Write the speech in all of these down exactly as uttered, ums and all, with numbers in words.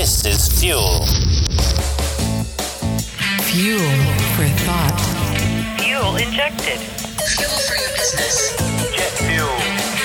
This is Fuel. Fuel for thought. Fuel injected. Fuel for your business. Jet fuel.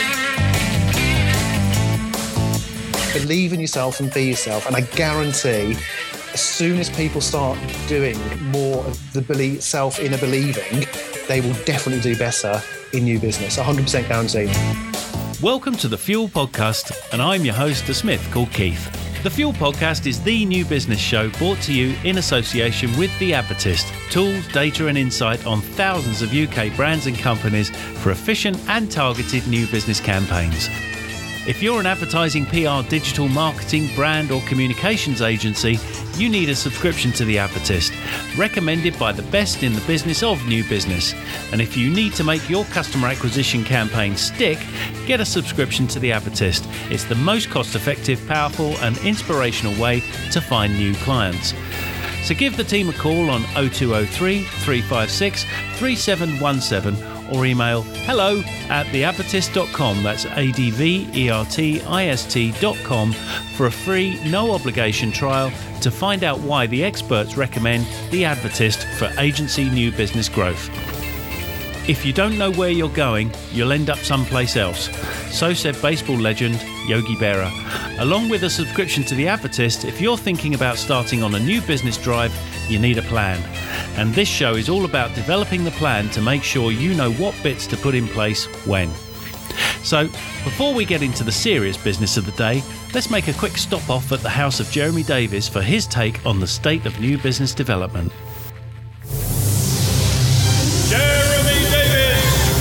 Believe in yourself and be yourself, and I guarantee as soon as people start doing more of the believe, self-inner believing, they will definitely do better in new business. one hundred percent guaranteed. Welcome to the Fuel Podcast, and I'm your host, a Smith called Keith. The Fuel Podcast is the new business show brought to you in association with The Advertist. Tools, data and insight on thousands of U K brands and companies for efficient and targeted new business campaigns. If you're an advertising, P R, digital marketing, brand or communications agency, you need a subscription to The Advertist, recommended by the best in the business of new business. And if you need to make your customer acquisition campaign stick, get a subscription to The Advertist. It's the most cost-effective, powerful and inspirational way to find new clients. So give the team a call on oh two oh three, three five six, three seven one seven or email hello at the advertist dot com. That's A D V E R T I S T dot com for a free, no obligation trial to find out why the experts recommend The Advertist for agency new business growth. If you don't know where you're going, you'll end up someplace else. So said baseball legend Yogi Berra. Along with a subscription to The Advertist, if you're thinking about starting on a new business drive, you need a plan. And this show is all about developing the plan to make sure you know what bits to put in place when. So, before we get into the serious business of the day, let's make a quick stop off at the house of Jeremy Davies for his take on the state of new business development. Jeremy Davies!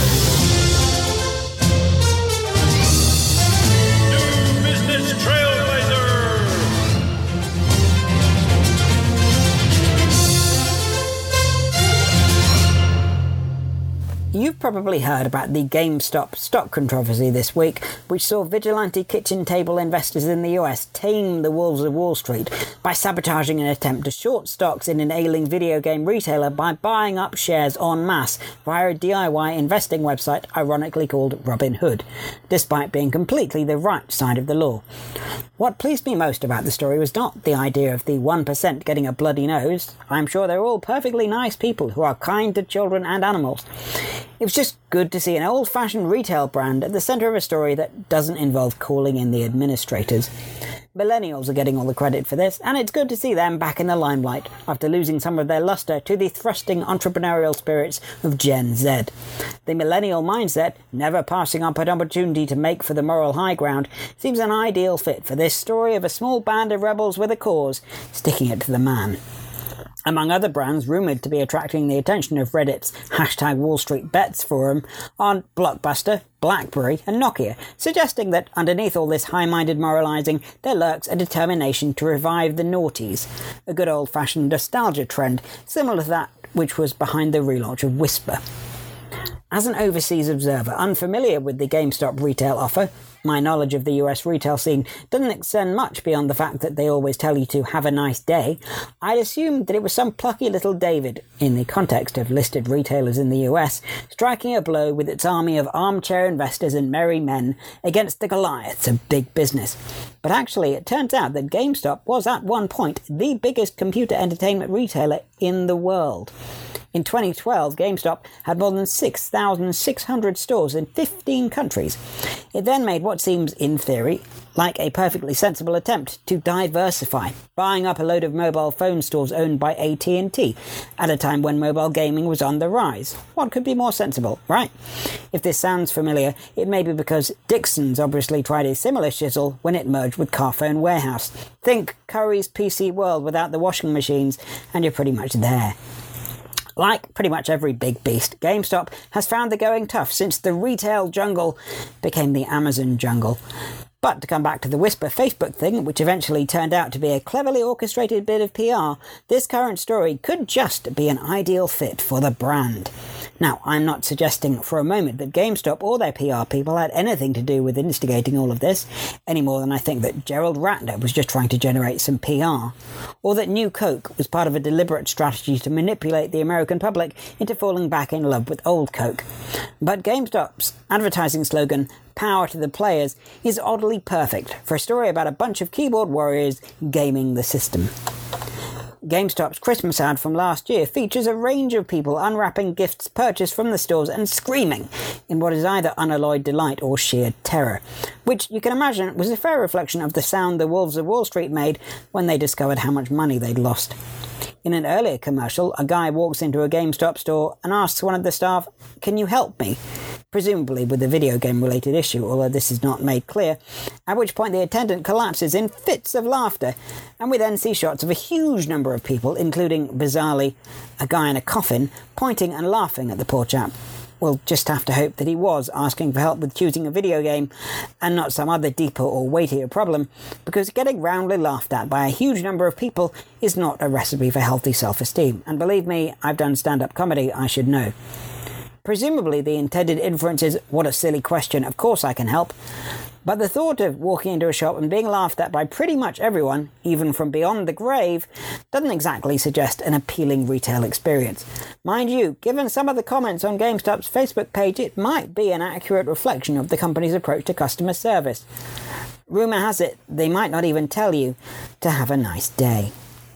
New Business Trailblazer! You've probably heard about the GameStop stock controversy this week, which saw vigilante kitchen table investors in the U S tame the wolves of Wall Street by sabotaging an attempt to short stocks in an ailing video game retailer by buying up shares en masse via a D I Y investing website ironically called Robinhood, despite being completely the right side of the law. What pleased me most about the story was not the idea of the one percent getting a bloody nose. I'm sure they're all perfectly nice people who are kind to children and animals. It was just good to see an old-fashioned retail brand at the centre of a story that doesn't involve calling in the administrators. Millennials are getting all the credit for this, and it's good to see them back in the limelight after losing some of their lustre to the thrusting entrepreneurial spirits of Gen Z. The millennial mindset, never passing up an opportunity to make for the moral high ground, seems an ideal fit for this story of a small band of rebels with a cause, sticking it to the man. Among other brands rumoured to be attracting the attention of Reddit's hashtag Wall Street Bets forum are Blockbuster, BlackBerry and Nokia, suggesting that underneath all this high-minded moralising there lurks a determination to revive the noughties, a good old-fashioned nostalgia trend similar to that which was behind the relaunch of Whisper. As an overseas observer unfamiliar with the GameStop retail offer, my knowledge of the U S retail scene doesn't extend much beyond the fact that they always tell you to have a nice day, I'd assumed that it was some plucky little David, in the context of listed retailers in the U S, striking a blow with its army of armchair investors and merry men against the Goliaths of big business. But actually, it turns out that GameStop was at one point the biggest computer entertainment retailer in the world. In twenty twelve, GameStop had more than six thousand six hundred stores in fifteen countries. It then made what seems, in theory, like a perfectly sensible attempt to diversify, buying up a load of mobile phone stores owned by A T and T, at a time when mobile gaming was on the rise. What could be more sensible, right? If this sounds familiar, it may be because Dixon's obviously tried a similar shizzle when it merged with Carphone Warehouse. Think Curry's P C World without the washing machines, and you're pretty much there. Like pretty much every big beast, GameStop has found the going tough since the retail jungle became the Amazon jungle. But to come back to the Whisper Facebook thing, which eventually turned out to be a cleverly orchestrated bit of P R, this current story could just be an ideal fit for the brand. Now, I'm not suggesting for a moment that GameStop or their P R people had anything to do with instigating all of this, any more than I think that Gerald Ratner was just trying to generate some P R, or that New Coke was part of a deliberate strategy to manipulate the American public into falling back in love with old Coke. But GameStop's advertising slogan, "Power to the Players," is oddly perfect for a story about a bunch of keyboard warriors gaming the system. GameStop's Christmas ad from last year features a range of people unwrapping gifts purchased from the stores and screaming in what is either unalloyed delight or sheer terror, which you can imagine was a fair reflection of the sound the Wolves of Wall Street made when they discovered how much money they'd lost. In an earlier commercial, a guy walks into a GameStop store and asks one of the staff, "Can you help me?" presumably with a video game related issue, although this is not made clear, at which point the attendant collapses in fits of laughter, and we then see shots of a huge number of people, including, bizarrely, a guy in a coffin, pointing and laughing at the poor chap. We'll just have to hope that he was asking for help with choosing a video game and not some other deeper or weightier problem, because getting roundly laughed at by a huge number of people is not a recipe for healthy self-esteem, and believe me, I've done stand-up comedy, I should know. Presumably the intended inference is, what a silly question, of course I can help. But the thought of walking into a shop and being laughed at by pretty much everyone, even from beyond the grave, doesn't exactly suggest an appealing retail experience. Mind you, given some of the comments on GameStop's Facebook page, it might be an accurate reflection of the company's approach to customer service. Rumour has it they might not even tell you to have a nice day.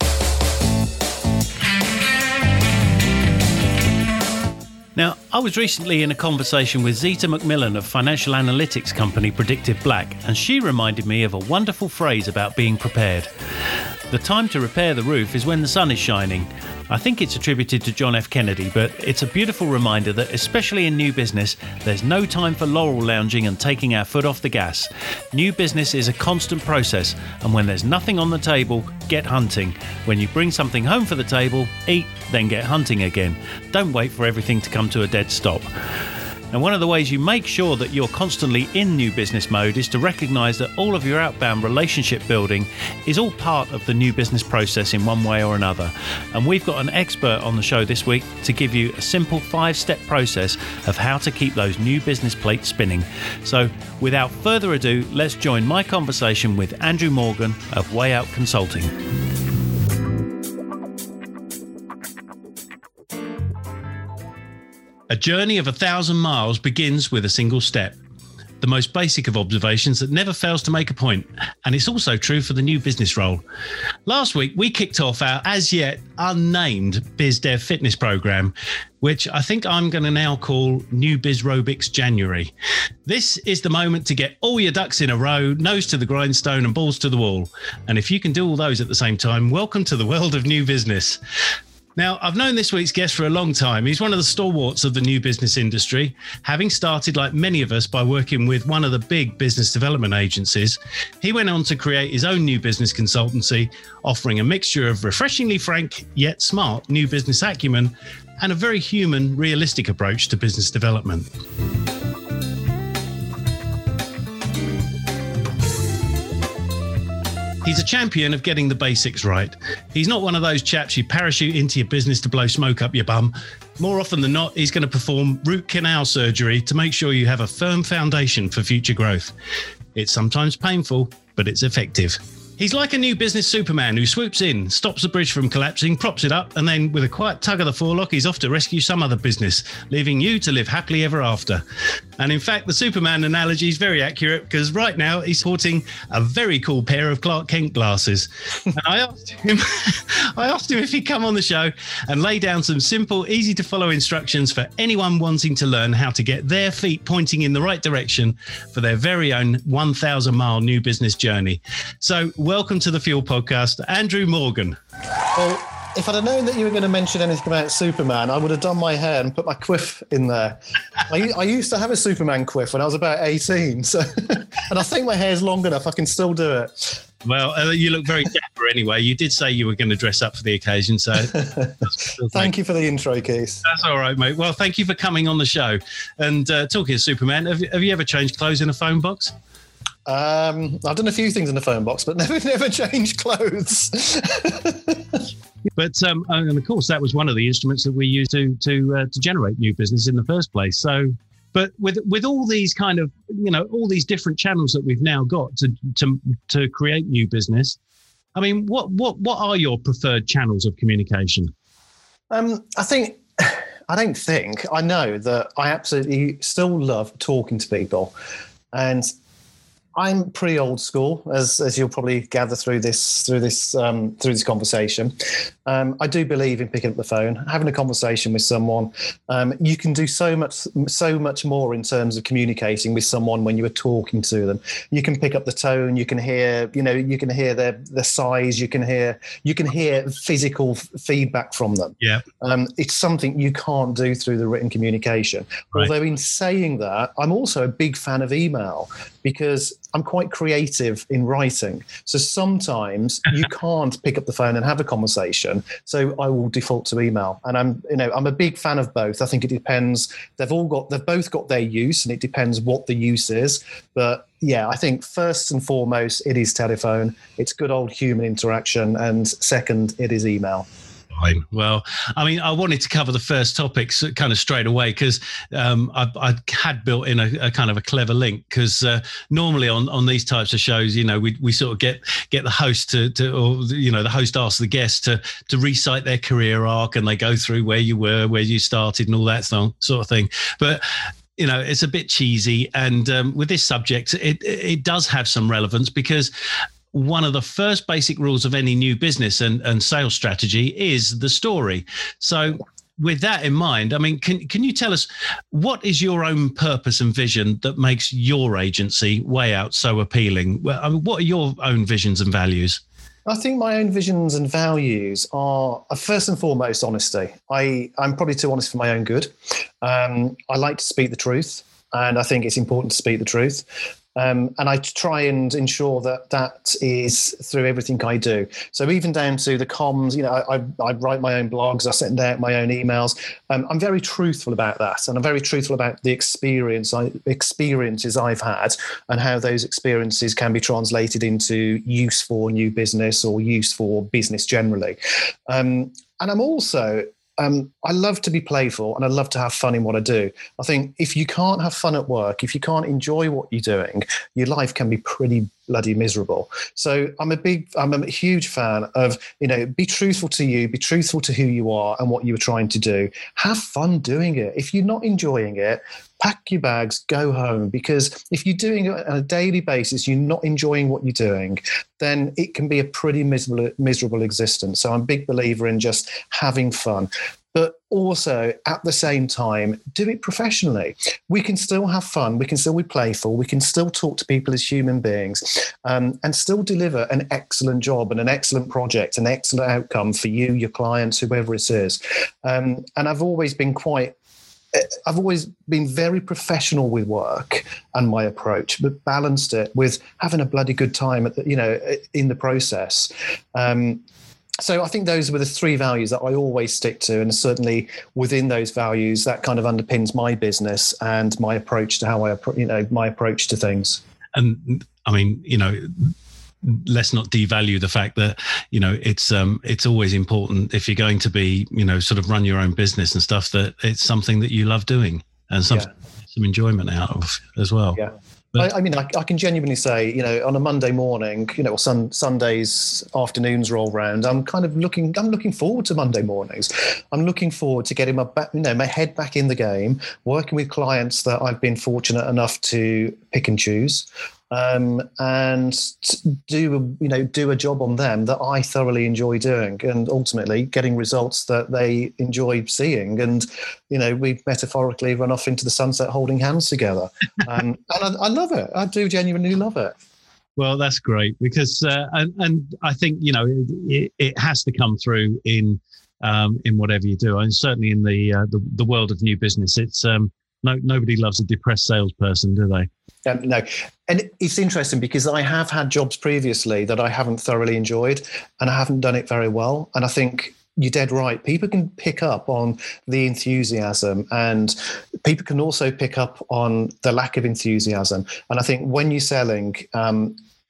Now, I was recently in a conversation with Zita McMillan of financial analytics company Predictive Black, and she reminded me of a wonderful phrase about being prepared. The time to repair the roof is when the sun is shining. I think it's attributed to John F. Kennedy, but it's a beautiful reminder that, especially in new business, there's no time for laurel lounging and taking our foot off the gas. New business is a constant process, and when there's nothing on the table, get hunting. When you bring something home for the table, eat, then get hunting again. Don't wait for everything to come to a dead stop. And one of the ways you make sure that you're constantly in new business mode is to recognise that all of your outbound relationship building is all part of the new business process in one way or another. And we've got an expert on the show this week to give you a simple five-step process of how to keep those new business plates spinning. So without further ado, let's join my conversation with Andrew Morgan of Way Out Consulting. A journey of a thousand miles begins with a single step. The most basic of observations that never fails to make a point, and it's also true for the new business role. Last week, we kicked off our as yet unnamed BizDev Fitness program, which I think I'm going to now call New Biz Robics January. This is the moment to get all your ducks in a row, nose to the grindstone and balls to the wall. And if you can do all those at the same time, welcome to the world of new business. Now, I've known this week's guest for a long time. He's one of the stalwarts of the new business industry, having started, like many of us, by working with one of the big business development agencies. He went on to create his own new business consultancy, offering a mixture of refreshingly frank yet smart new business acumen and a very human, realistic approach to business development. He's a champion of getting the basics right. He's not one of those chaps you parachute into your business to blow smoke up your bum. More often than not, he's going to perform root canal surgery to make sure you have a firm foundation for future growth. It's sometimes painful, but it's effective. He's like a new business Superman who swoops in, stops the bridge from collapsing, props it up, and then with a quiet tug of the forelock, he's off to rescue some other business, leaving you to live happily ever after. And in fact, the Superman analogy is very accurate because right now he's sporting a very cool pair of Clark Kent glasses. And I asked him, I asked him if he'd come on the show and lay down some simple, easy to follow instructions for anyone wanting to learn how to get their feet pointing in the right direction for their very own one thousand mile new business journey. So welcome to the Fuel Podcast, Andrew Morgan. Well, if I'd have known that you were going to mention anything about Superman, I would have done my hair and put my quiff in there. I, I used to have a Superman quiff when I was about eighteen, so and I think my hair's long enough, I can still do it. Well, uh, you look very dapper anyway. You did say you were going to dress up for the occasion, so... Thank you for the intro, Keith. That's all right, mate. Well, thank you for coming on the show. And uh, talking of Superman, have, have you ever changed clothes in a phone box? Um, I've done a few things in the phone box, but never, never changed clothes. But um, and of course, that was one of the instruments that we used to to uh, to generate new business in the first place. So, but with with all these kind of you know all these different channels that we've now got to to to create new business, I mean, what what what are your preferred channels of communication? Um, I think. I don't think I know that I absolutely still love talking to people, and I'm pretty old school, as as you'll probably gather through this through this um, through this conversation. Um, I do believe in picking up the phone, having a conversation with someone. Um, you can do so much so much more in terms of communicating with someone when you are talking to them. You can pick up the tone. You can hear, you know, you can hear their their size. You can hear you can hear physical f- feedback from them. Yeah, um, it's something you can't do through the written communication. Right. Although in saying that, I'm also a big fan of email because I'm quite creative in writing. So sometimes you can't pick up the phone and have a conversation. So I will default to email. And I'm, you know, I'm a big fan of both. I think it depends. They've all got, they've both got their use, and it depends what the use is. But yeah, I think first and foremost, it is telephone. It's good old human interaction. And second, it is email. Fine. Well, I mean, I wanted to cover the first topics kind of straight away because um, I, I had built in a, a kind of a clever link because uh, normally on, on these types of shows, you know, we we sort of get get the host to, to or, you know, the host asks the guest to to recite their career arc, and they go through where you were, where you started and all that sort of thing. But you know, it's a bit cheesy. And um, with this subject, it it does have some relevance because one of the first basic rules of any new business and, and sales strategy is the story. So with that in mind, I mean, can can you tell us what is your own purpose and vision that makes your agency Way Out so appealing? Well, I mean, what are your own visions and values? I think my own visions and values are, uh, first and foremost, honesty. I, I'm probably too honest for my own good. Um, I like to speak the truth, and I think it's important to speak the truth. Um, and I try and ensure that that is through everything I do. So even down to the comms, you know, I, I, I write my own blogs, I send out my own emails. Um, I'm very truthful about that, and I'm very truthful about the experience, I, experiences I've had, and how those experiences can be translated into use for new business or use for business generally. Um, and I'm also Um, I love to be playful, and I love to have fun in what I do. I think if you can't have fun at work, if you can't enjoy what you're doing, your life can be pretty bloody miserable. So I'm a big, I'm a huge fan of, you know, be truthful to you, be truthful to who you are and what you were trying to do. Have fun doing it. If you're not enjoying it, pack your bags, go home, because if you're doing it on a daily basis, you're not enjoying what you're doing, then it can be a pretty miserable, miserable existence. So I'm a big believer in just having fun. But also, at the same time, do it professionally. We can still have fun. We can still be playful. We can still talk to people as human beings, um, and still deliver an excellent job and an excellent project, an excellent outcome for you, your clients, whoever it is. Um, and I've always been quite I've always been very professional with work and my approach, but balanced it with having a bloody good time at the, you know, in the process. Um, So I think those were the three values that I always stick to. And certainly within those values, that kind of underpins my business and my approach to how I, you know, my approach to things. And I mean, you know, let's not devalue the fact that, you know, it's um it's always important if you're going to be, you know, sort of run your own business and stuff, that it's something that you love doing and some, yeah. some enjoyment out of as well. Yeah. But, I, I mean, I, I can genuinely say, you know, on a Monday morning, you know, or sun, Sundays afternoons roll round, I'm kind of looking, I'm looking forward to Monday mornings. I'm looking forward to getting my back, you know, my head back in the game, working with clients that I've been fortunate enough to pick and choose, um, and do, you know, do a job on them that I thoroughly enjoy doing, and ultimately getting results that they enjoy seeing. And, you know, we metaphorically run off into the sunset holding hands together. Um, and I, I love it. I do genuinely love it. Well, that's great because, uh, and, and I think, you know, it, it has to come through in um, in whatever you do. And certainly in the, uh, the the world of new business, it's um, no nobody loves a depressed salesperson, do they? Um, no. And it's interesting because I have had jobs previously that I haven't thoroughly enjoyed, and I haven't done it very well. And I think you're dead right. People can pick up on the enthusiasm, and people can also pick up on the lack of enthusiasm. And I think when you're selling, um,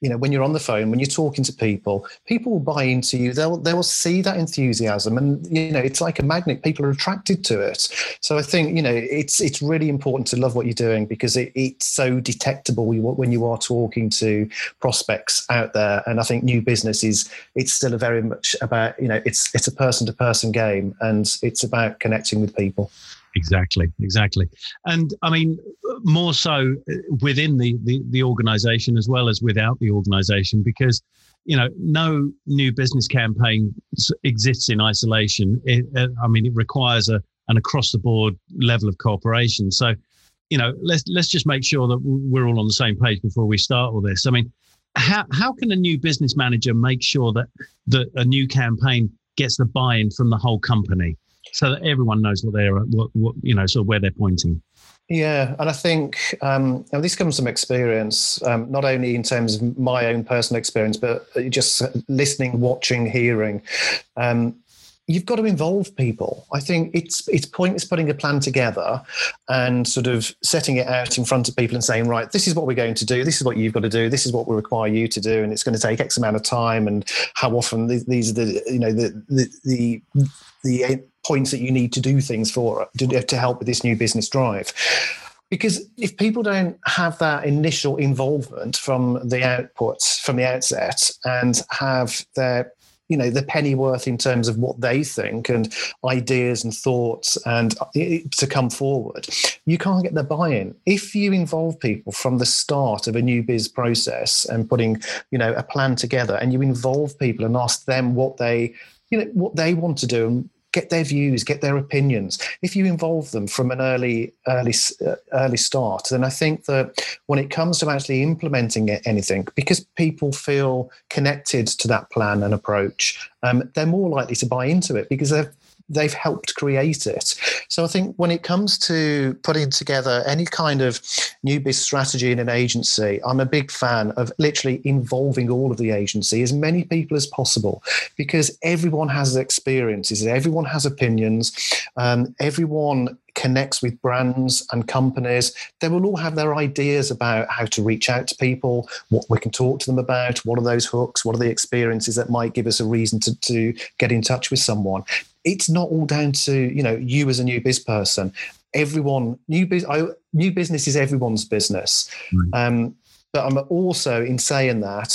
you know, when you're on the phone, when you're talking to people, people will buy into you. They'll they will see that enthusiasm, and you know, it's like a magnet. People are attracted to it. So I think, you know, it's it's really important to love what you're doing, because it, it's so detectable when you are talking to prospects out there. And I think new business is it's still a very much about, you know, it's it's a person to person game, and it's about connecting with people. Exactly, exactly. And I mean, more so within the, the, the organization as well as without the organization, because, you know, no new business campaign exists in isolation. It, I mean, it requires a, an across the board level of cooperation. So, you know, let's, let's just make sure that we're all on the same page before we start all this. I mean, how, how can a new business manager make sure that, that a new campaign gets the buy-in from the whole company, so that everyone knows what they're, what, what you know, sort of where they're pointing? Yeah, and I think um, now this comes from experience, um, not only in terms of my own personal experience, but just listening, watching, hearing. Um, you've got to involve people. I think it's it's pointless putting a plan together and sort of setting it out in front of people and saying, right, this is what we're going to do. This is what you've got to do. This is what we require you to do, and it's going to take X amount of time. And how often these are the you know the the the, the points that you need to do things for to, to help with this new business drive. Because if people don't have that initial involvement from the outputs, from the outset, and have their, you know, the penny worth in terms of what they think and ideas and thoughts and to come forward, you can't get the buy-in. If you involve people from the start of a new biz process and putting, you know, a plan together, and you involve people and ask them what they, you know, what they want to do, and get their views, get their opinions. If you involve them from an early, early, uh, early start, then I think that when it comes to actually implementing anything, because people feel connected to that plan and approach, um, they're more likely to buy into it because they've they've helped create it. So I think when it comes to putting together any kind of new business strategy in an agency, I'm a big fan of literally involving all of the agency, as many people as possible, because everyone has experiences, everyone has opinions, um, everyone connects with brands and companies. They will all have their ideas about how to reach out to people, what we can talk to them about, what are those hooks, what are the experiences that might give us a reason to, to get in touch with someone. It's not all down to, you know, you as a new biz person. Everyone, new, biz, I, new business is everyone's business. Mm. Um, but I'm also, in saying that,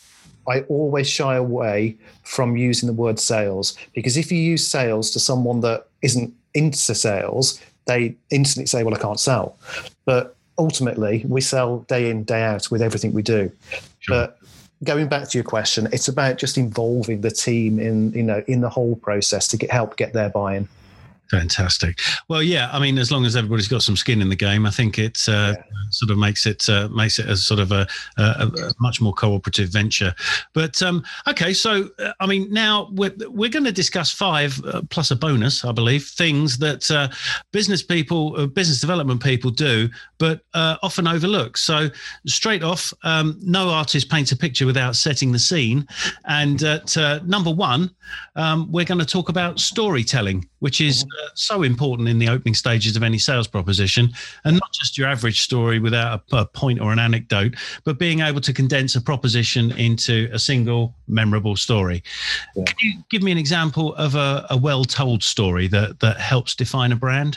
I always shy away from using the word sales, because if you use sales to someone that isn't into sales, they instantly say, well, I can't sell. But ultimately, we sell day in, day out with everything we do. Sure. But going back to your question, it's about just involving the team in, you know, in the whole process to get, help get their buy-in. Fantastic. Well, yeah, I mean, as long as everybody's got some skin in the game, I think it uh, yeah. sort of makes it uh, makes it a sort of a, a, a much more cooperative venture. But um, okay, so uh, I mean, now we're we're going to discuss five uh, plus a bonus, I believe, things that uh, business people, uh, business development people do, but uh, often overlook. So straight off, um, no artist paints a picture without setting the scene. And at uh, number one, um, we're going to talk about storytelling, which is uh, so important in the opening stages of any sales proposition, and not just your average story without a, a point or an anecdote, but being able to condense a proposition into a single memorable story. Yeah. Can you give me an example of a, a well-told story that, that helps define a brand?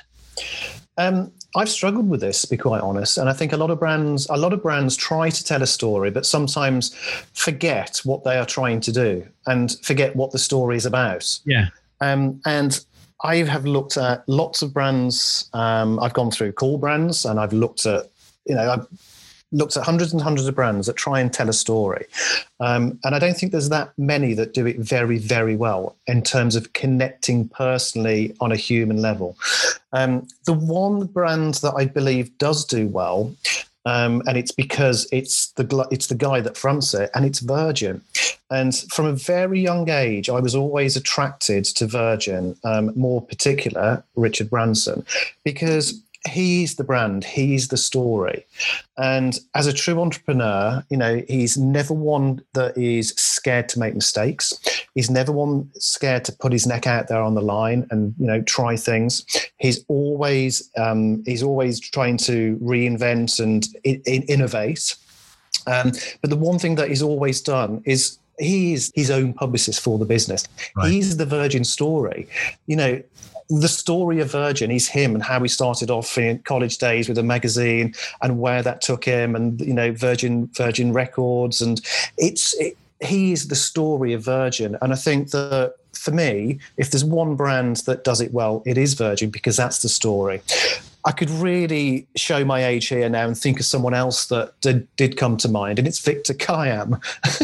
Um, I've struggled with this, to be quite honest. And I think a lot of brands, a lot of brands try to tell a story, but sometimes forget what they are trying to do and forget what the story is about. Yeah. Um, and I have looked at lots of brands. Um, I've gone through call brands, and I've looked at, you know, I've looked at hundreds and hundreds of brands that try and tell a story. Um, and I don't think there's that many that do it very, very well in terms of connecting personally on a human level. Um, the one brand that I believe does do well, Um, and it's because it's the it's the guy that fronts it, and it's Virgin. And from a very young age, I was always attracted to Virgin, um, more particular Richard Branson, because he's the brand, he's the story. And as a true entrepreneur, you know, he's never one that is scared to make mistakes. He's never one scared to put his neck out there on the line and, you know, try things. He's always um, he's always trying to reinvent and in- innovate. Um, but the one thing that he's always done is he is his own publicist for the business. Right. He's the Virgin story. You know, the story of Virgin is him and how he started off in college days with a magazine and where that took him, and, you know, Virgin Virgin Records. And it's it, he is the story of Virgin. And I think that for me, if there's one brand that does it well, it is Virgin, because that's the story. I could really show my age here now and think of someone else that did, did come to mind, and it's Victor Kiam.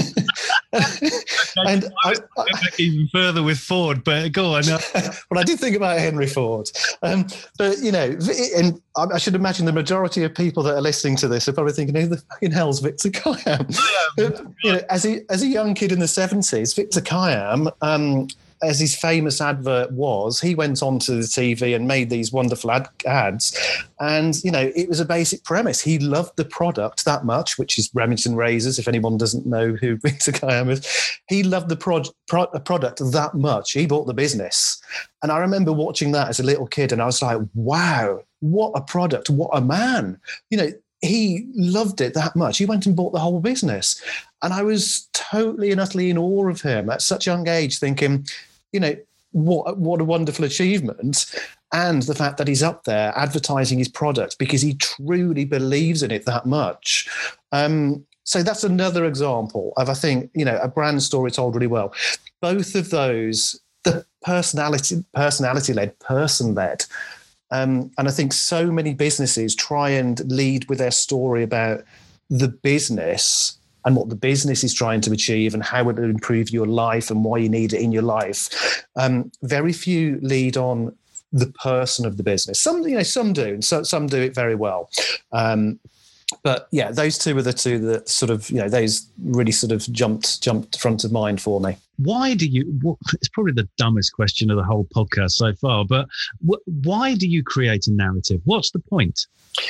and I, I, back even further with Ford, but go on. Well, I did think about Henry Ford, um, but you know, and I should imagine the majority of people that are listening to this are probably thinking, "Who the fucking hell's Victor Kiam?" But, you know, as a as a young kid in the seventies, Victor Kiam. Um, as his famous advert was, he went onto the T V and made these wonderful ad- ads. And, you know, it was a basic premise. He loved the product that much, which is Remington razors, if anyone doesn't know who Victor Kiam is. He loved the pro- pro- product that much. He bought the business. And I remember watching that as a little kid, and I was like, wow, what a product, what a man. You know, he loved it that much. He went and bought the whole business. And I was totally and utterly in awe of him at such a young age, thinking, you know, what what a wonderful achievement. And the fact that he's up there advertising his product because he truly believes in it that much. Um, so that's another example of, I think, you know, a brand story told really well. Both of those, the personality, personality-led, person-led. Um, and I think so many businesses try and lead with their story about the business and what the business is trying to achieve and how it will improve your life and why you need it in your life. Um, very few lead on the person of the business. Some, you know, some do, and so, some do it very well. Um, but yeah, those two are the two that sort of, you know, those really sort of jumped jumped front of mind for me. Why do you, well, it's probably the dumbest question of the whole podcast so far, but wh- why do you create a narrative? What's the point?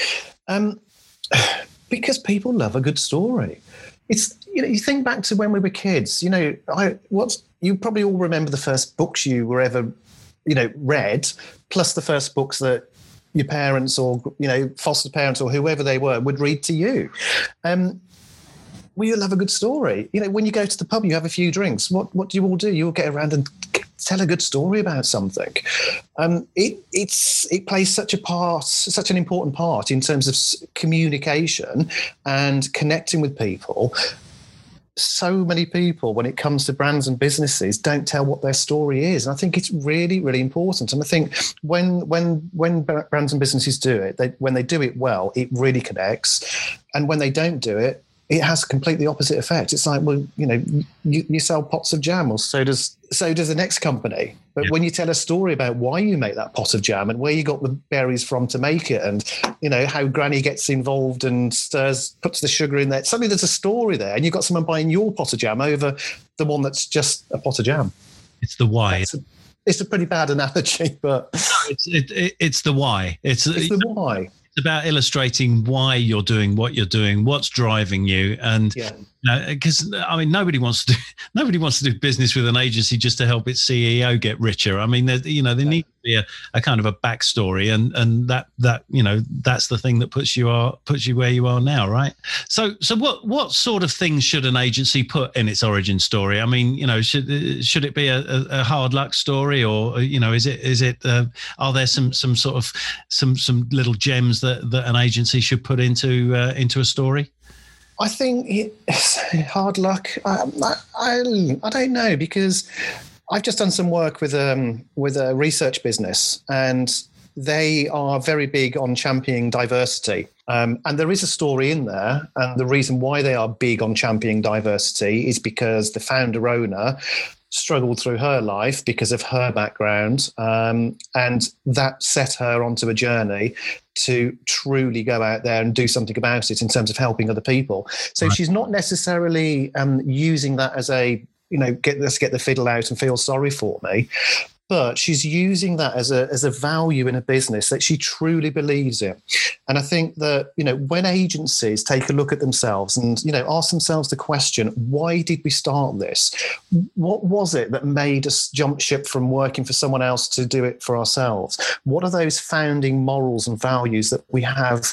Um, because people love a good story. It's, you know, you think back to when we were kids, you know, I what's you probably all remember the first books you were ever, you know, read, plus the first books that your parents or, you know, foster parents or whoever they were would read to you. Um, well, you'll have a good story. You know, when you go to the pub, you have a few drinks. What what do you all do? You all get around and tell a good story about something. Um, it it's it plays such a part, such an important part in terms of communication and connecting with people. So many people, when it comes to brands and businesses, don't tell what their story is, and I think it's really, really important. And I think when when when brands and businesses do it, they, when they do it well, it really connects, and when they don't do it, it has a completely opposite effect. It's like, well, you know, you, you sell pots of jam, or so does so does the next company. But yeah. When you tell a story about why you make that pot of jam and where you got the berries from to make it, and, you know, how Granny gets involved and stirs, puts the sugar in there, suddenly there's a story there, and you've got someone buying your pot of jam over the one that's just a pot of jam. It's the why. A, it's a pretty bad analogy, but it's it, it, it's the why. It's, it's the why. It's about illustrating why you're doing what you're doing, what's driving you, and yeah. Because you know, I mean, nobody wants to do nobody wants to do business with an agency just to help its C E O get richer. I mean, you know, there needs to be a, a kind of a backstory, and and that that you know that's the thing that puts you are puts you where you are now, right? So so what what sort of things should an agency put in its origin story? I mean, you know, should should it be a, a, a hard luck story, or you know, is it is it uh, are there some some sort of some some little gems that that an agency should put into uh, into a story? I think it's hard luck. I, I, I don't know, because I've just done some work with um with a research business, and they are very big on championing diversity. Um, and there is a story in there, and the reason why they are big on championing diversity is because the founder owner struggled through her life because of her background, um, and that set her onto a journey to truly go out there and do something about it in terms of helping other people. So right. She's not necessarily um, using that as a, you know, get let's get the fiddle out and feel sorry for me. But she's using that as a as a value in a business that she truly believes in. And I think that, you know, when agencies take a look at themselves and, you know, ask themselves the question, why did we start this? What was it that made us jump ship from working for someone else to do it for ourselves? What are those founding morals and values that we have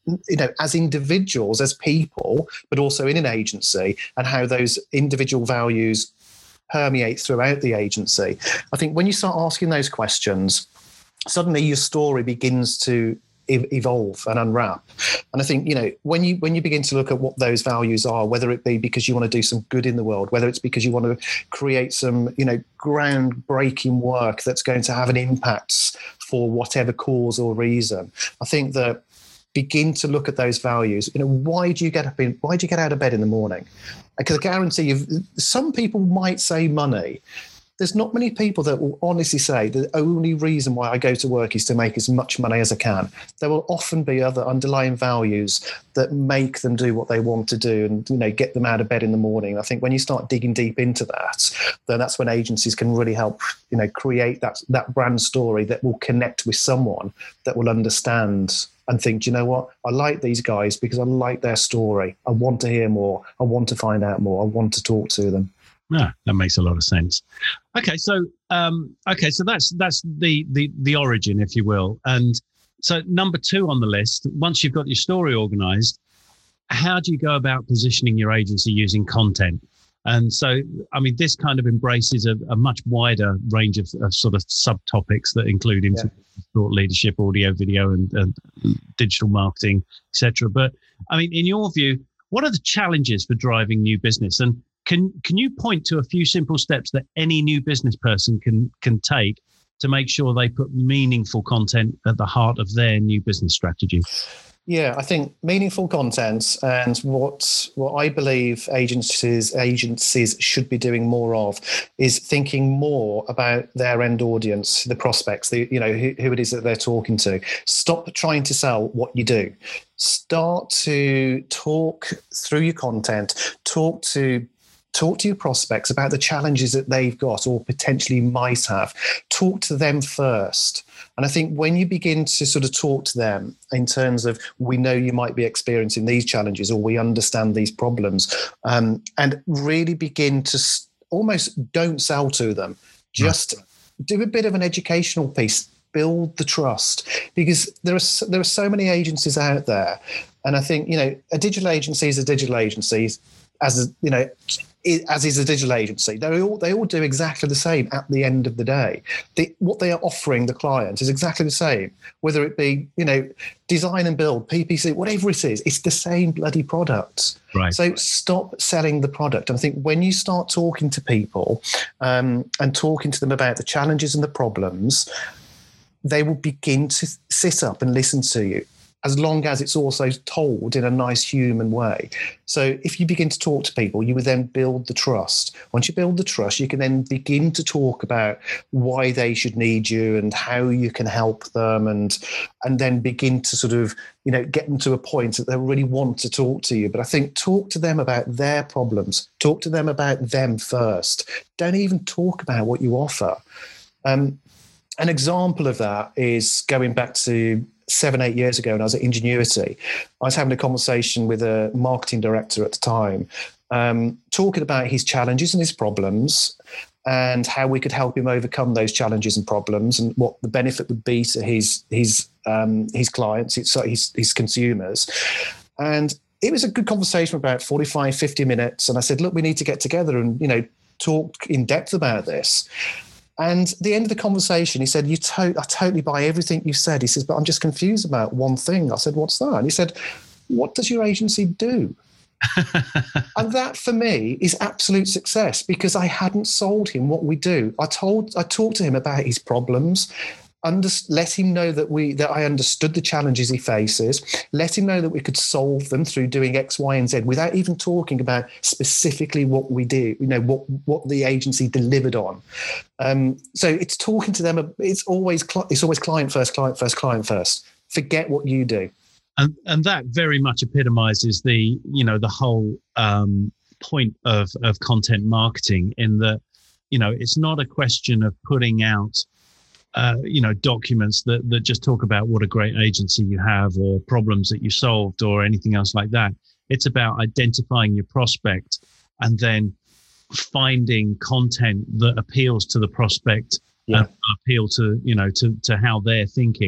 you know, as individuals, as people, but also in an agency, and how those individual values permeate throughout the agency. I think when you start asking those questions, suddenly your story begins to evolve and unwrap. And I think, you know, when you when you begin to look at what those values are, whether it be because you want to do some good in the world, whether it's because you want to create some, you know, groundbreaking work that's going to have an impact for whatever cause or reason, I think that begin to look at those values. You know, why do you get up in, why do you get out of bed in the morning? Because I guarantee you, some people might say money. There's not many people that will honestly say the only reason why I go to work is to make as much money as I can. There will often be other underlying values that make them do what they want to do and, you know, get them out of bed in the morning. I think when you start digging deep into that, then that's when agencies can really help, you know, create that, that brand story that will connect with someone that will understand and think, do you know what? I like these guys because I like their story. I want to hear more. I want to find out more. I want to talk to them. Yeah, that makes a lot of sense. Okay, so um, okay, so that's that's the the the origin, if you will. And so number two on the list, once you've got your story organized, how do you go about positioning your agency using content? And so, I mean, this kind of embraces a, a much wider range of, of sort of subtopics that include into yeah. thought leadership, audio, video, and, and digital marketing, et cetera. But I mean, in your view, what are the challenges for driving new business? And Can can you point to a few simple steps that any new business person can can take to make sure they put meaningful content at the heart of their new business strategy? Yeah, I think meaningful content, and what what I believe agencies agencies should be doing more of is thinking more about their end audience, the prospects, the you know who, who it is that they're talking to. Stop trying to sell what you do. Start to talk through your content. Talk to Talk to your prospects about the challenges that they've got or potentially might have. Talk to them first. And I think when you begin to sort of talk to them in terms of, we know you might be experiencing these challenges or we understand these problems, um, and really begin to s- almost don't sell to them. Just right. do a bit of an educational piece. Build the trust, because there are there are so many agencies out there. And I think, you know, a digital agency is a digital agency. As you know, as is a digital agency, they all they all do exactly the same at the end of the day. The, what they are offering the client is exactly the same, whether it be, you know, design and build, P P C, whatever it is, it's the same bloody product. Right. So stop selling the product. And I think when you start talking to people um, and talking to them about the challenges and the problems, they will begin to sit up and listen to you, as long as it's also told in a nice human way. So if you begin to talk to people, you would then build the trust. Once you build the trust, you can then begin to talk about why they should need you and how you can help them, and and then begin to sort of, you know, get them to a point that they really want to talk to you. But I think talk to them about their problems. Talk to them about them first. Don't even talk about what you offer. Um, an example of that is going back to seven, eight years ago when I was at Ingenuity. I was having a conversation with a marketing director at the time, um, talking about his challenges and his problems and how we could help him overcome those challenges and problems and what the benefit would be to his his um, his clients, his, his, his consumers. And it was a good conversation for about forty-five, fifty minutes. And I said, look, we need to get together and, you know, talk in depth about this. And at the end of the conversation, he said, "You to- I totally buy everything you said." He says, "But I'm just confused about one thing." I said, "What's that?" And he said, "What does your agency do?" And that for me is absolute success, because I hadn't sold him what we do. I told, I talked to him about his problems, under, let him know that we that I understood the challenges he faces, let him know that we could solve them through doing X, Y, and Z without even talking about specifically what we do, you know, what, what the agency delivered on. Um, so it's talking to them. It's always, it's always client first, client first, client first. Forget what you do. And and that very much epitomizes the, you know, the whole um, point of, of content marketing, in that, you know, it's not a question of putting out Uh, you know, documents that, that just talk about what a great agency you have or problems that you solved or anything else like that. It's about identifying your prospect and then finding content that appeals to the prospect, yeah. and appeal to, you know, to, to how they're thinking.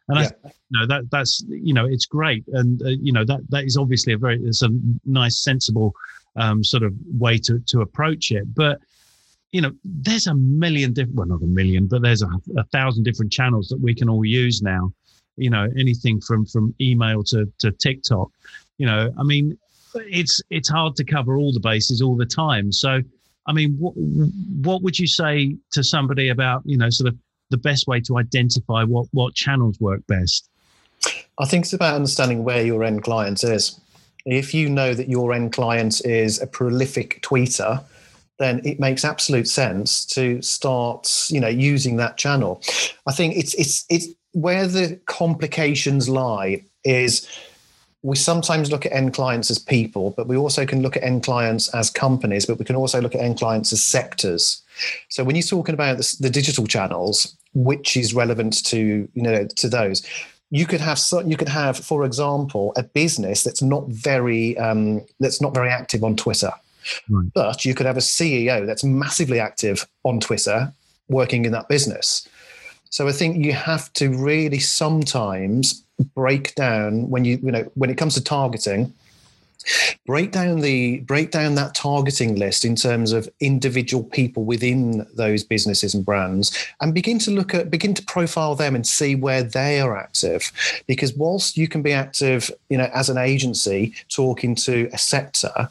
And Yeah. I, you know, that that's, you know, it's great. And, uh, you know, that, that is obviously a very, it's a nice, sensible um, sort of way to, to approach it. But, you know, there's a million different, well, not a million, but there's a, a thousand different channels that we can all use now. You know, anything from, from email to, to TikTok, you know, I mean, it's, it's hard to cover all the bases all the time. So, I mean, what, what would you say to somebody about, you know, sort of the best way to identify what, what channels work best? I think it's about understanding where your end client is. If you know that your end client is a prolific tweeter, then it makes absolute sense to start, you know, using that channel. I think it's it's it's where the complications lie is we sometimes look at end clients as people, but we also can look at end clients as companies, but we can also look at end clients as sectors. So when you're talking about the, the digital channels, which is relevant to, you know, to those, you could have, you could have, for example, a business that's not very, um, that's not very active on Twitter. Right. But you could have a C E O that's massively active on Twitter working in that business. So I think you have to really sometimes break down when you, you know, when it comes to targeting, break down the, break down that targeting list in terms of individual people within those businesses and brands, and begin to look at, begin to profile them and see where they are active. Because whilst you can be active, you know, as an agency talking to a sector,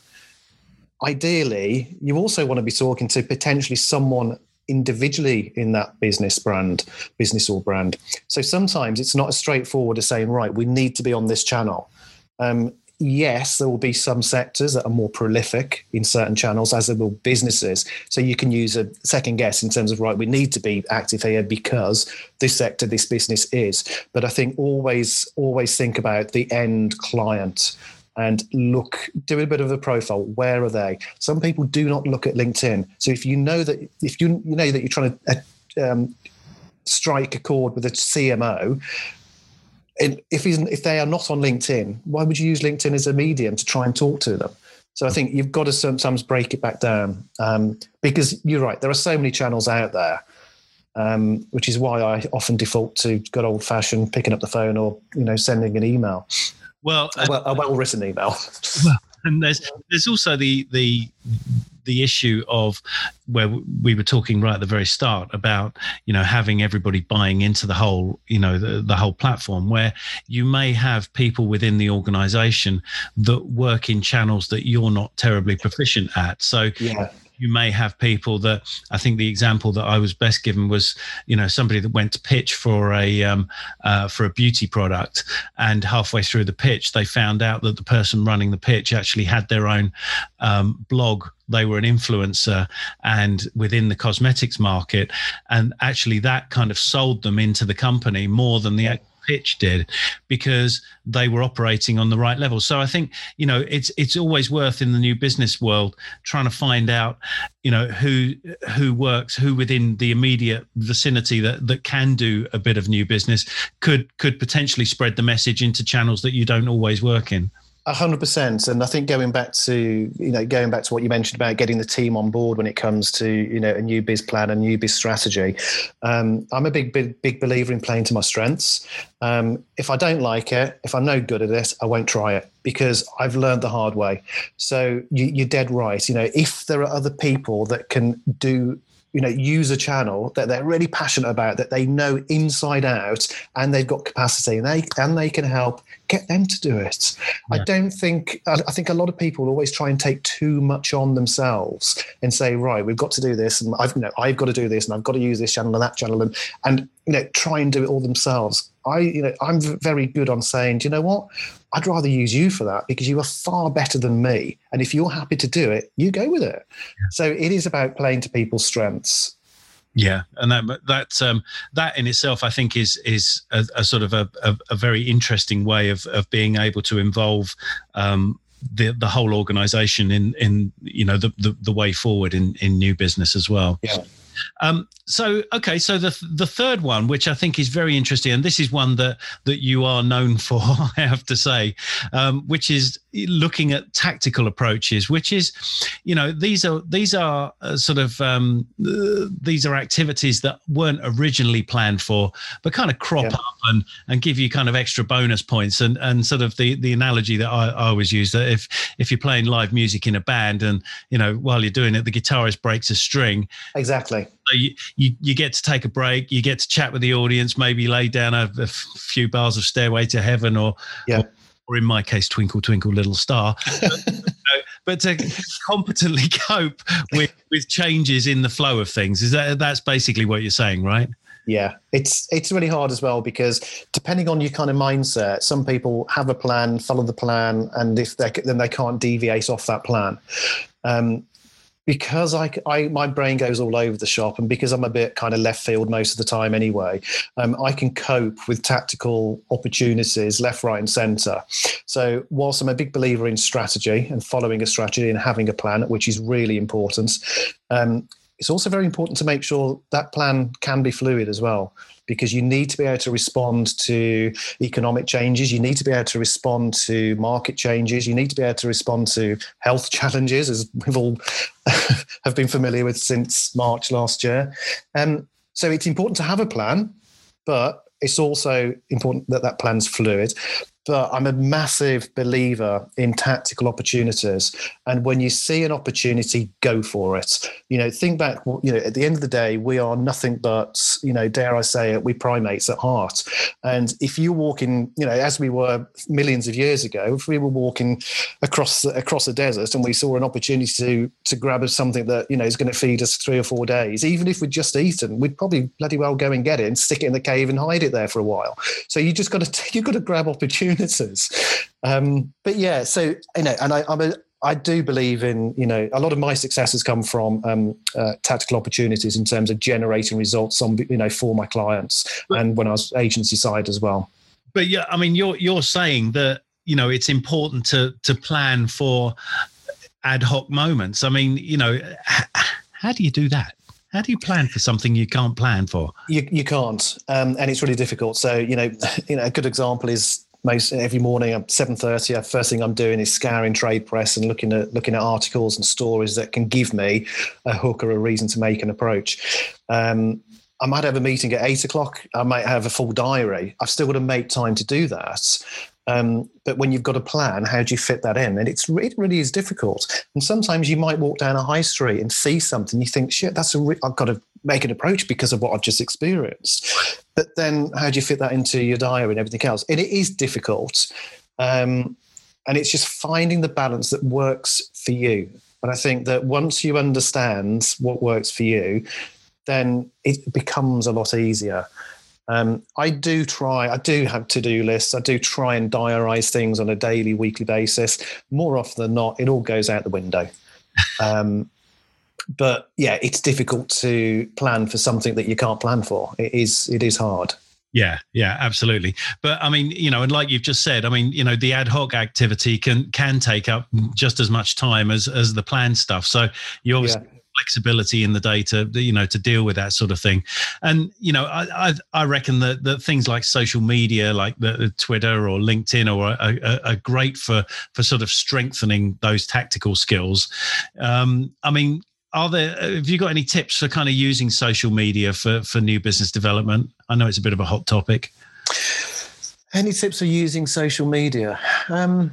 ideally, you also want to be talking to potentially someone individually in that business brand, business or brand. So sometimes it's not as straightforward as saying, right, we need to be on this channel. Um, yes, there will be some sectors that are more prolific in certain channels, as there will businesses. So you can use a second guess in terms of, right, we need to be active here because this sector, this business is. But I think always, always think about the end client and look, do a bit of a profile. Where are they? Some people do not look at LinkedIn. So if you know that, if you you know that you're trying to uh, um, strike a chord with a C M O, and if he's, if they are not on LinkedIn, why would you use LinkedIn as a medium to try and talk to them? So I think you've got to sometimes break it back down, um, because you're right. There are so many channels out there, um, which is why I often default to good old fashioned picking up the phone or, you know, sending an email. Well, a, well, a well-written email. Well, and there's there's also the the the issue of where we were talking right at the very start about, you know, having everybody buying into the whole, you know, the, the whole platform, where you may have people within the organization that work in channels that you're not terribly proficient at. So yeah. You may have people that, I think the example that I was best given was, you know, somebody that went to pitch for a um, uh, for a beauty product, and halfway through the pitch, they found out that the person running the pitch actually had their own um, blog. They were an influencer and within the cosmetics market, and actually that kind of sold them into the company more than the pitch did, because they were operating on the right level. So I think, you know, it's it's always worth in the new business world trying to find out, you know, who who works, who within the immediate vicinity that that can do a bit of new business could could potentially spread the message into channels that you don't always work in. A hundred percent. And I think going back to, you know, going back to what you mentioned about getting the team on board when it comes to, you know, a new biz plan, a new biz strategy. Um, I'm a big, big, big believer in playing to my strengths. Um, if I don't like it, if I'm no good at it, I won't try it, because I've learned the hard way. So you, you're dead right. You know, if there are other people that can do, you know, use a channel that they're really passionate about, that they know inside out, and they've got capacity, and they and they can help, get them to do it. Yeah. I don't think, I think a lot of people always try and take too much on themselves and say, right, we've got to do this, and I've, you know, I've got to do this, and I've got to use this channel and that channel, and and you know, try and do it all themselves. I, you know, I'm very good on saying, do you know what? I'd rather use you for that, because you are far better than me. And if you're happy to do it, you go with it. Yeah. So it is about playing to people's strengths. Yeah, and that that um, that in itself, I think, is is a, a sort of a, a, a very interesting way of of being able to involve um, the the whole organisation in in you know the, the the way forward in in new business as well. Yeah. Um, So, okay, so the the third one, which I think is very interesting, and this is one that that you are known for, I have to say, um, which is looking at tactical approaches. Which is, you know, these are these are uh, sort of um, uh, these are activities that weren't originally planned for, but kind of crop yeah. up and and give you kind of extra bonus points. And and sort of the the analogy that I, I always use, that if if you're playing live music in a band, and you know while you're doing it, the guitarist breaks a string. Exactly. So you, you, you get to take a break, you get to chat with the audience, maybe lay down a, a few bars of Stairway to Heaven, or, yeah. or, or in my case, Twinkle, Twinkle, Little Star. but, you know, but to competently cope with, with changes in the flow of things, is that that's basically what you're saying, right? Yeah, it's it's really hard as well, because depending on your kind of mindset, some people have a plan, follow the plan, and if they then they can't deviate off that plan. Um, Because I, I, my brain goes all over the shop, and because I'm a bit kind of left field most of the time anyway, um, I can cope with tactical opportunities left, right, and centre. So whilst I'm a big believer in strategy and following a strategy and having a plan, which is really important, um, it's also very important to make sure that plan can be fluid as well, because you need to be able to respond to economic changes. You need to be able to respond to market changes. You need to be able to respond to health challenges, as we've all have been familiar with since March last year. Um, so it's important to have a plan, but it's also important that that plan's fluid. But I'm a massive believer in tactical opportunities. And when you see an opportunity, go for it. You know, think back, you know, at the end of the day, we are nothing but, you know, dare I say it, we primates at heart. And if you walk in, you know, as we were millions of years ago, if we were walking across across a desert and we saw an opportunity to to grab something that, you know, is going to feed us three or four days, even if we'd just eaten, we'd probably bloody well go and get it and stick it in the cave and hide it there for a while. So you just got to, you've got to grab opportunities. Um, but yeah, so, you know, and I, I'm a, I do believe in, you know, a lot of my success has come from um, uh, tactical opportunities in terms of generating results on, you know, for my clients, but, and when I was agency side as well. But yeah, I mean, you're you're saying that, you know, it's important to to plan for ad hoc moments. I mean, you know, h- how do you do that? How do you plan for something you can't plan for? You you can't, um, and it's really difficult. So, you know, you know, a good example is, most every morning at seven thirty, first thing I'm doing is scouring trade press and looking at looking at articles and stories that can give me a hook or a reason to make an approach. Um, I might have a meeting at eight o'clock. I might have a full diary. I've still got to make time to do that. Um, but when you've got a plan, how do you fit that in? And it's it really is difficult. And sometimes you might walk down a high street and see something. You think, shit, that's a re- I've got to make an approach because of what I've just experienced. But then how do you fit that into your diary and everything else? And it is difficult. Um, and it's just finding the balance that works for you. And I think that once you understand what works for you, then it becomes a lot easier. Um, I do try, I do have to-do lists. I do try and diarize things on a daily, weekly basis. More often than not, it all goes out the window. Um, but yeah, it's difficult to plan for something that you can't plan for. It is, it is hard. Yeah, yeah, absolutely. But I mean, you know, and like you've just said, I mean, you know, the ad hoc activity can can take up just as much time as as the planned stuff. So you obviously yeah. flexibility in the day to, you know, to deal with that sort of thing. And, you know, I I, I reckon that, that things like social media, like the, the Twitter or LinkedIn, or are, are, are great for for sort of strengthening those tactical skills. Um, I mean, are there, have you got any tips for kind of using social media for, for new business development? I know it's a bit of a hot topic. Any tips for using social media? Um,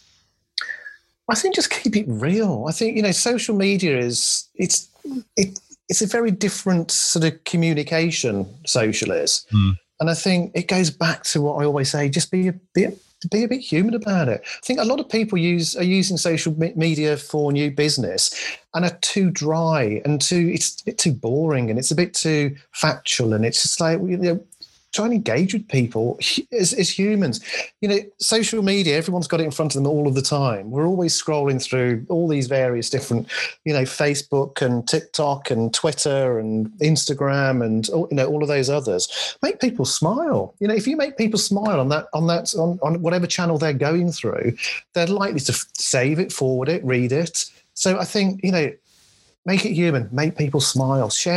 I think just keep it real. I think, you know, social media is, it's, it, it's a very different sort of communication, social is. Mm. And I think it goes back to what I always say, just be a bit, be a bit human about it. I think a lot of people use are using social media for new business and are too dry and too, it's a bit too boring and it's a bit too factual. And it's just like, you know, try and engage with people as, as humans. You know, social media, everyone's got it in front of them all of the time. We're always scrolling through all these various different, you know, Facebook and TikTok and Twitter and Instagram and, you know, all of those others. Make people smile. You know, if you make people smile on that, on that, on, on whatever channel they're going through, they're likely to save it, forward it, read it. So I think, you know, make it human, make people smile, share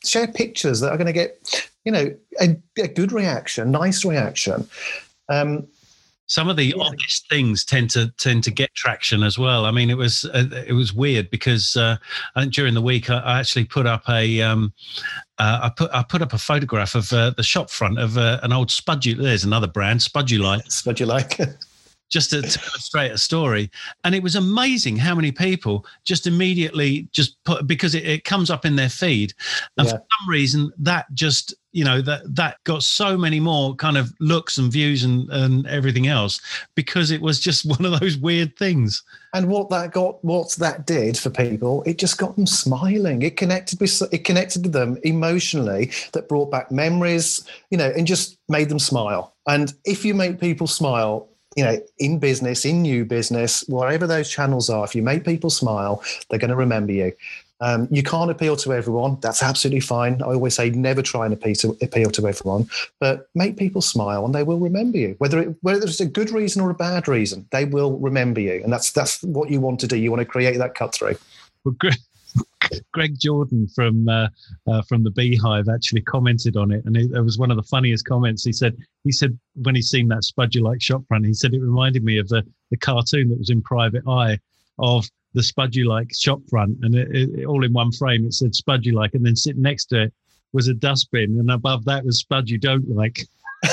share pictures that are going to get, you know, a, a good reaction, nice reaction. Um, Some of the yeah. oddest things tend to tend to get traction as well. I mean, it was uh, it was weird because uh, I think during the week I, I actually put up a um, uh, I put I put up a photograph of uh, the shop front of uh, an old Spudulite. There's another brand, Spudulite. Spudulite. Just to, to illustrate a story. And it was amazing how many people just immediately just put, because it, it comes up in their feed. And yeah. for some reason that just, you know, that, that got so many more kind of looks and views and, and everything else, because it was just one of those weird things. And what that got, what that did for people, it just got them smiling. It connected with, it connected to them emotionally, that brought back memories, you know, and just made them smile. And if you make people smile, you know, in business, in new business, wherever those channels are, if you make people smile, they're going to remember you. Um, you can't appeal to everyone. That's absolutely fine. I always say never try and appeal to, appeal to everyone, but make people smile and they will remember you. Whether it, whether it's a good reason or a bad reason, they will remember you. And that's that's what you want to do. You want to create that cut through. Well, Greg, Greg Jordan from uh, uh, from the Beehive actually commented on it, and it, it was one of the funniest comments. He said he said when he's seen that Spudulite shop front, he said it reminded me of the the cartoon that was in Private Eye of the Spudulite shop front, and it, it, all in one frame. It said Spudulite, and then sitting next to it was a dustbin, and above that was Spud You Don't Like.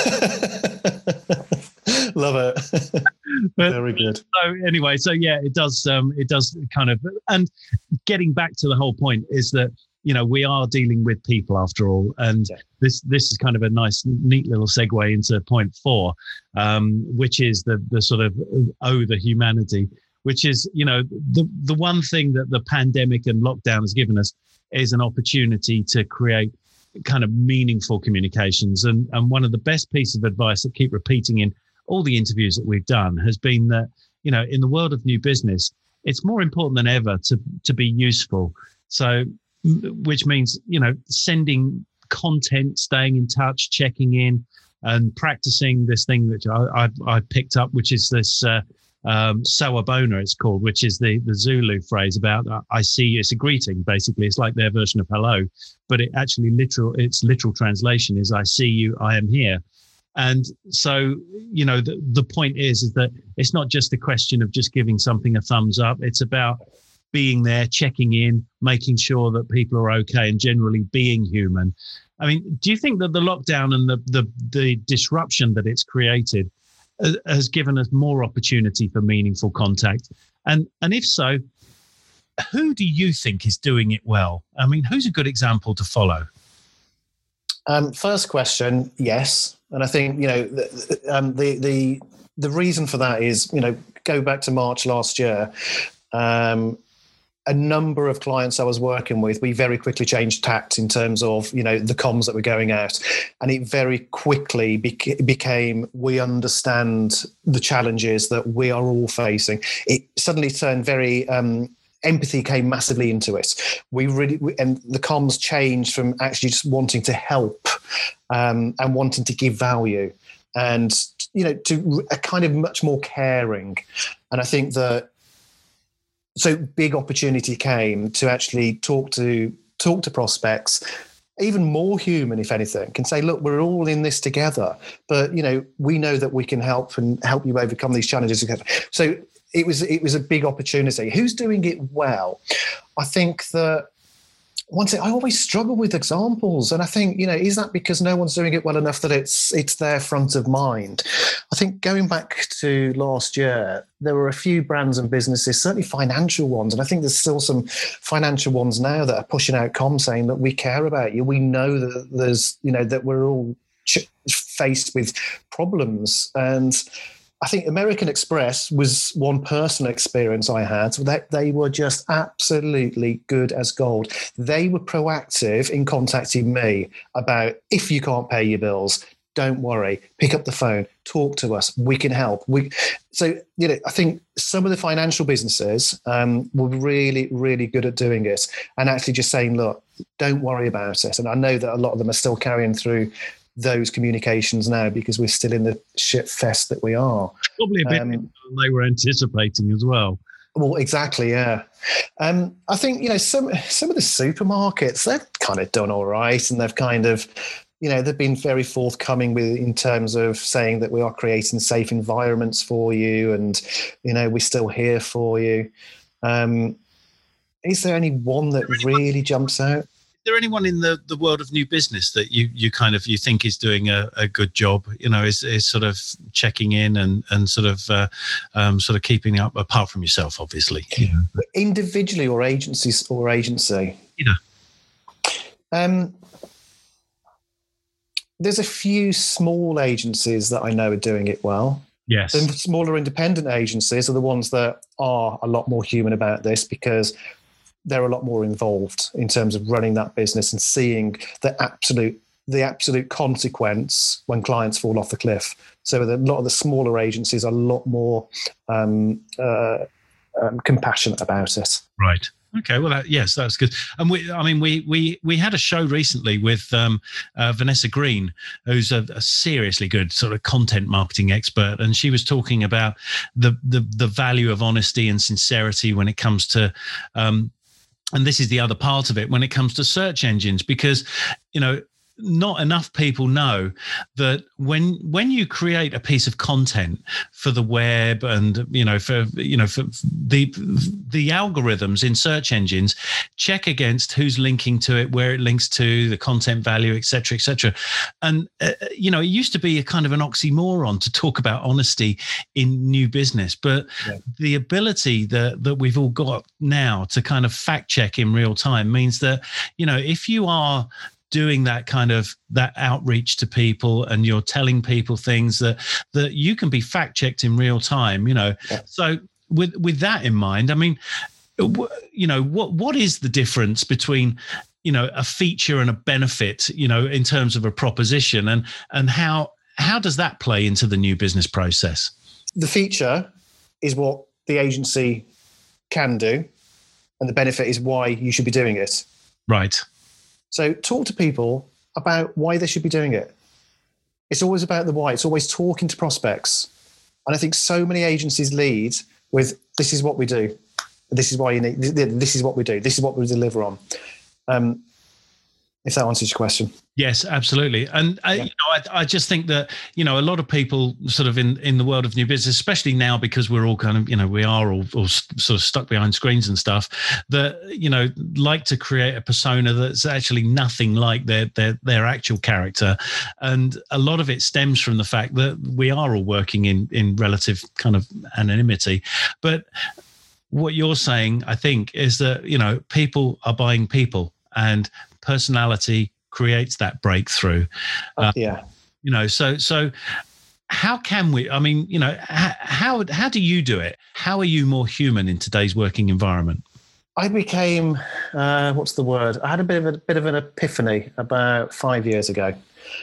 Love it. But, very good. So anyway, so yeah, it does. Um, it does kind of. And getting back to the whole point is that, you know, we are dealing with people after all, and yeah. this this is kind of a nice, neat little segue into point four, um, which is the the sort of oh the humanity, which is, you know, the the one thing that the pandemic and lockdown has given us is an opportunity to create kind of meaningful communications. And and one of the best pieces of advice that keep repeating in all the interviews that we've done has been that, you know, in the world of new business, it's more important than ever to to be useful. So, which means, you know, sending content, staying in touch, checking in, and practicing this thing that I I, I picked up, which is this uh, um, Sawabona, it's called, which is the the Zulu phrase about uh, I see you. It's a greeting, basically. It's like their version of hello, but it actually literal. Its literal translation is I see you, I am here. And so, you know, the, the point is, is that it's not just a question of just giving something a thumbs up. It's about being there, checking in, making sure that people are okay, and generally being human. I mean, do you think that the lockdown and the the, the disruption that it's created uh, has given us more opportunity for meaningful contact? And and if so, who do you think is doing it well? I mean, who's a good example to follow? Um, first question, yes. And I think, you know, the, um, the the the reason for that is, you know, go back to March last year. Um, a number of clients I was working with, we very quickly changed tact in terms of, you know, the comms that were going out. And it very quickly beca- became, we understand the challenges that we are all facing. It suddenly turned very... Um, empathy came massively into it. We really, we, and the comms changed from actually just wanting to help um, and wanting to give value, and, you know, to a kind of much more caring. And I think that, so big opportunity came to actually talk to talk to prospects, even more human, if anything, can say, look, we're all in this together, but, you know, we know that we can help and help you overcome these challenges together. So It was it was a big opportunity. Who's doing it well? I think that once it, I always struggle with examples, and I think, you know, is that because no one's doing it well enough that it's it's their front of mind? I think going back to last year, there were a few brands and businesses, certainly financial ones, and I think there's still some financial ones now that are pushing out comms saying that we care about you. We know that there's, you know, that we're all ch- faced with problems. And I think American Express was one personal experience I had. That they were just absolutely good as gold. They were proactive in contacting me about, if you can't pay your bills, don't worry, pick up the phone, talk to us, we can help. We, so, you know, I think some of the financial businesses um, were really, really good at doing it and actually just saying, look, don't worry about it. And I know that a lot of them are still carrying through those communications now because we're still in the shit fest that we are. Probably a bit um, more than they were anticipating as well. Well, exactly, yeah. Um, I think, you know, some some of the supermarkets, they've kind of done all right, and they've kind of, you know, they've been very forthcoming with in terms of saying that we are creating safe environments for you, and, you know, we're still here for you. Um, is there any one that really jumps out? Is there anyone in the, the world of new business that you, you kind of you think is doing a, a good job? You know, is is sort of checking in and and sort of uh, um, sort of keeping up, apart from yourself, obviously. You know. Individually or agencies or agency? Either. Um, there's a few small agencies that I know are doing it well. Yes. The smaller independent agencies are the ones that are a lot more human about this, because they're a lot more involved in terms of running that business and seeing the absolute the absolute consequence when clients fall off the cliff. So a lot of the smaller agencies are a lot more um, uh, um, compassionate about it. Right. Okay. Well, that, yes, that's good. And we, I mean, we we we had a show recently with um, uh, Vanessa Green, who's a, a seriously good sort of content marketing expert, and she was talking about the the the value of honesty and sincerity when it comes to. Um, And this is the other part of it when it comes to search engines, because, you know, not enough people know that when when you create a piece of content for the web and, you know, for, you know, for the the algorithms in search engines check against who's linking to it, where it links to, the content value, et cetera, et cetera. And, uh, you know, it used to be a kind of an oxymoron to talk about honesty in new business, but yeah. the ability that, that we've all got now to kind of fact check in real time means that, you know, if you are doing that kind of that outreach to people and you're telling people things that that you can be fact checked in real time, you know. Yeah. So with with that in mind, I mean, you know, what what is the difference between, you know, a feature and a benefit, you know, in terms of a proposition, and and how how does that play into the new business process? The feature is what the agency can do, and the benefit is why you should be doing it. Right. So talk to people about why they should be doing it. It's always about the why. It's always talking to prospects. And I think so many agencies lead with, this is what we do. This is why you need, this is what we do. This is what we deliver on. Um, if that answers your question. Yes, absolutely. And I, yeah. you know, I, I just think that, you know, a lot of people sort of in, in the world of new business, especially now because we're all kind of, you know, we are all, all sort of stuck behind screens and stuff, that, you know, like to create a persona that's actually nothing like their their their actual character. And a lot of it stems from the fact that we are all working in in relative kind of anonymity. But what you're saying, I think, is that, you know, people are buying people, and personality creates that breakthrough. Uh, yeah. You know, so so how can we, I mean, you know, how how do you do it? How are you more human in today's working environment? I became, uh, what's the word? I had a bit of a bit of an epiphany about five years ago.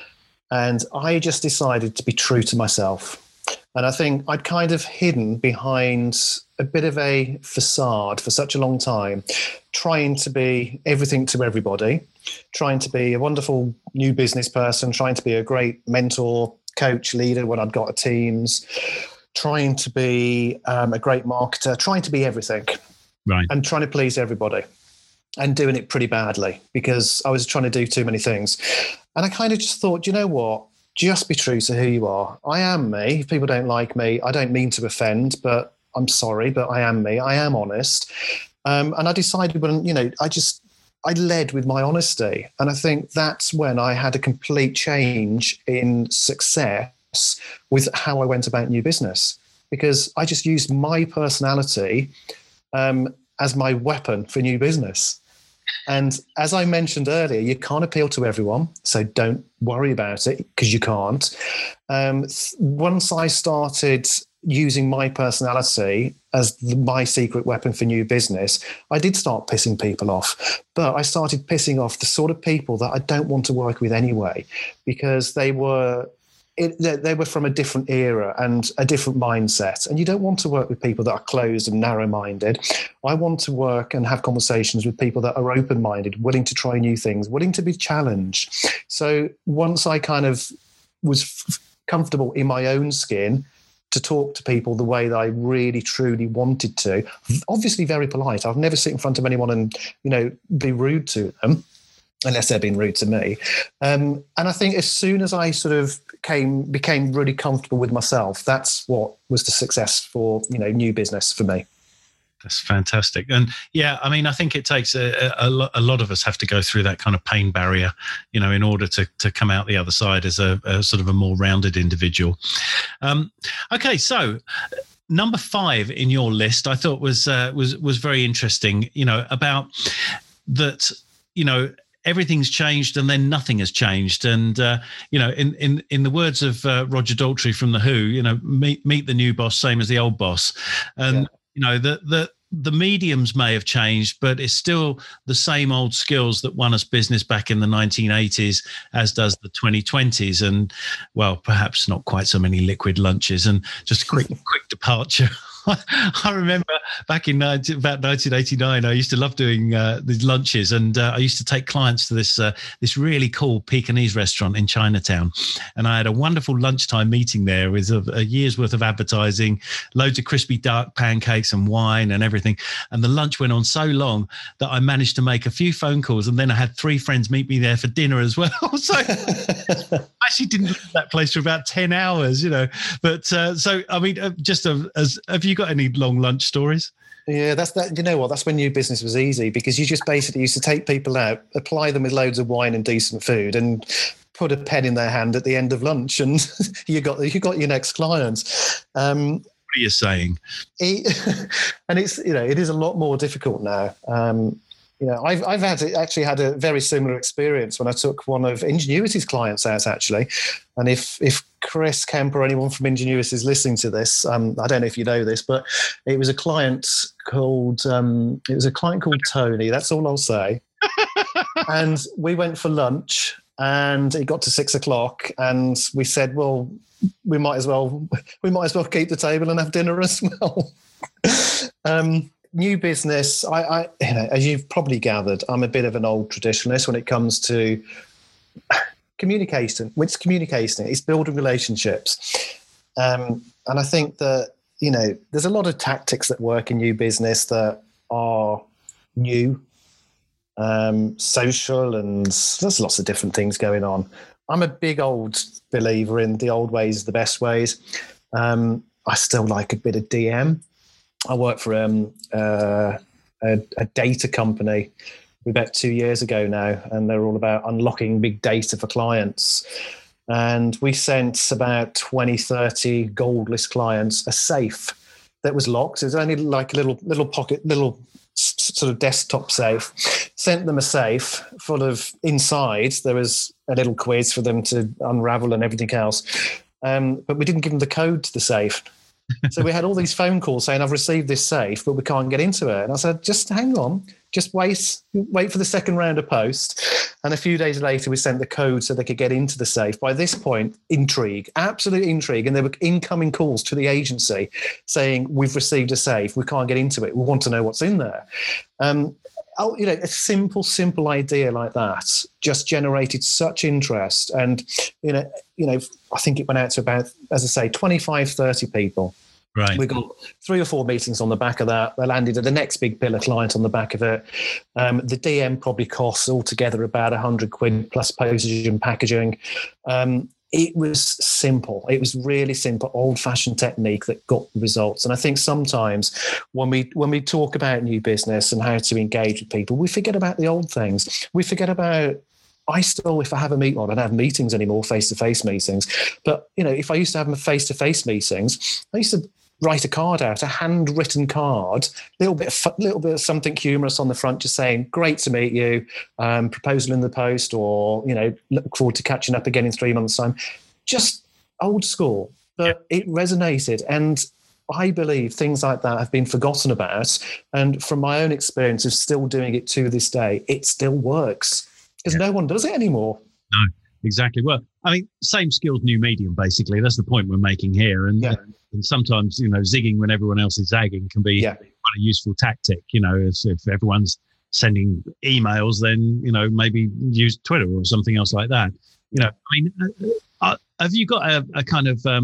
And I just decided to be true to myself. And I think I'd kind of hidden behind a bit of a facade for such a long time, trying to be everything to everybody, trying to be a wonderful new business person, trying to be a great mentor, coach, leader when I'd got a teams, trying to be um, a great marketer, trying to be everything. Right. And trying to please everybody, and doing it pretty badly because I was trying to do too many things. And I kind of just thought, you know what? Just be true to who you are. I am me. If people don't like me, I don't mean to offend, but I'm sorry, but I am me. I am honest. Um, and I decided when, you know, I just, I led with my honesty. And I think that's when I had a complete change in success with how I went about new business, because I just used my personality um, as my weapon for new business. And as I mentioned earlier, you can't appeal to everyone, so don't worry about it because you can't. Um, once I started using my personality as the, my secret weapon for new business, I did start pissing people off. But I started pissing off the sort of people that I don't want to work with anyway, because they were it, they, they were from a different era and a different mindset. And you don't want to work with people that are closed and narrow-minded. I want to work and have conversations with people that are open-minded, willing to try new things, willing to be challenged. So once I kind of was f- comfortable in my own skin, to talk to people the way that I really truly wanted to. Obviously very polite. I've never sit in front of anyone and, you know, be rude to them unless they're being rude to me. Um, and I think as soon as I sort of came, became really comfortable with myself, that's what was the success for, you know, new business for me. That's fantastic. And yeah, I mean, I think it takes a, a, a lot of us have to go through that kind of pain barrier, you know, in order to, to come out the other side as a, a sort of a more rounded individual. Um, okay. So number five in your list, I thought was, uh, was, was very interesting, you know, about that, you know, everything's changed and then nothing has changed. And, uh, you know, in, in, in the words of uh, Roger Daltrey from The Who, you know, meet, meet the new boss, same as the old boss. And, yeah. You know, the, the the mediums may have changed, but it's still the same old skills that won us business back in the nineteen eighties, as does the twenty twenties. And, well, perhaps not quite so many liquid lunches. And just a quick, quick departure. I remember back in nineteen, about nineteen eighty-nine, I used to love doing uh, these lunches, and uh, I used to take clients to this uh, this really cool Pekingese restaurant in Chinatown. And I had a wonderful lunchtime meeting there with a, a year's worth of advertising, loads of crispy dark pancakes and wine and everything. And the lunch went on so long that I managed to make a few phone calls, and then I had three friends meet me there for dinner as well. So I actually didn't leave that place for about ten hours, you know. But uh, so, I mean, uh, just uh, as have you got any long lunch stories? Yeah, that's that. You know what? That's when new business was easy, because you just basically used to take people out, apply them with loads of wine and decent food, and put a pen in their hand at the end of lunch, and you got you got your next clients. Um, what are you saying? It, and it's you know it is a lot more difficult now. Um, you know, I've I've had actually had a very similar experience when I took one of Ingenuity's clients out, actually. And if if Chris Kemp or anyone from Ingenuity is listening to this, um, I don't know if you know this, but it was a client called um, it was a client called Tony. That's all I'll say. And we went for lunch, and it got to six o'clock, and we said, well, we might as well we might as well keep the table and have dinner as well. um, New business, I, I, you know, as you've probably gathered, I'm a bit of an old traditionalist when it comes to communication. It's communicating, it's building relationships. Um, and I think that, you know, there's a lot of tactics that work in new business that are new, um, social, and there's lots of different things going on. I'm a big old believer in the old ways, the best ways. Um, I still like a bit of D M. I work for um, uh, a, a data company about two years ago now, and they're all about unlocking big data for clients. And we sent about twenty, thirty gold list clients a safe that was locked. It was only like a little little pocket, little sort of desktop safe. Sent them a safe full of, inside there was a little quiz for them to unravel and everything else. Um, but we didn't give them the code to the safe. So we had all these phone calls saying, I've received this safe, but we can't get into it. And I said, just hang on, just wait, wait for the second round of post. And a few days later, we sent the code so they could get into the safe. By this point, intrigue, absolute intrigue. And there were incoming calls to the agency saying, we've received a safe, we can't get into it, we want to know what's in there. Um, Oh, you know, a simple, simple idea like that just generated such interest. And, you know, you know, I think it went out to about, as I say, twenty-five, thirty people. Right. We got three or four meetings on the back of that. They landed at the next big pillar client on the back of it. Um, the D M probably costs altogether about a hundred quid plus postage and packaging. Um, It was simple. It was really simple, old-fashioned technique that got the results. And I think sometimes when we when we talk about new business and how to engage with people, we forget about the old things. We forget about, I still, if I have a meeting, well, I don't have meetings anymore, face-to-face meetings. But, you know, if I used to have face-to-face meetings, I used to write a card out, a handwritten card, a little bit, of, little bit of something humorous on the front, just saying, great to meet you, um, proposal in the post, or, you know, look forward to catching up again in three months' time. Just old school, but yeah. It resonated. And I believe things like that have been forgotten about. And from my own experience of still doing it to this day, it still works because yeah. no one does it anymore. No, exactly. Well, I mean, same skills, new medium, basically. That's the point we're making here. And, yeah. and sometimes, you know, zigging when everyone else is zagging can be yeah. quite a useful tactic. You know, if, if everyone's sending emails, then, you know, maybe use Twitter or something else like that. You know, I mean, uh, uh, have you got a, a kind of, um,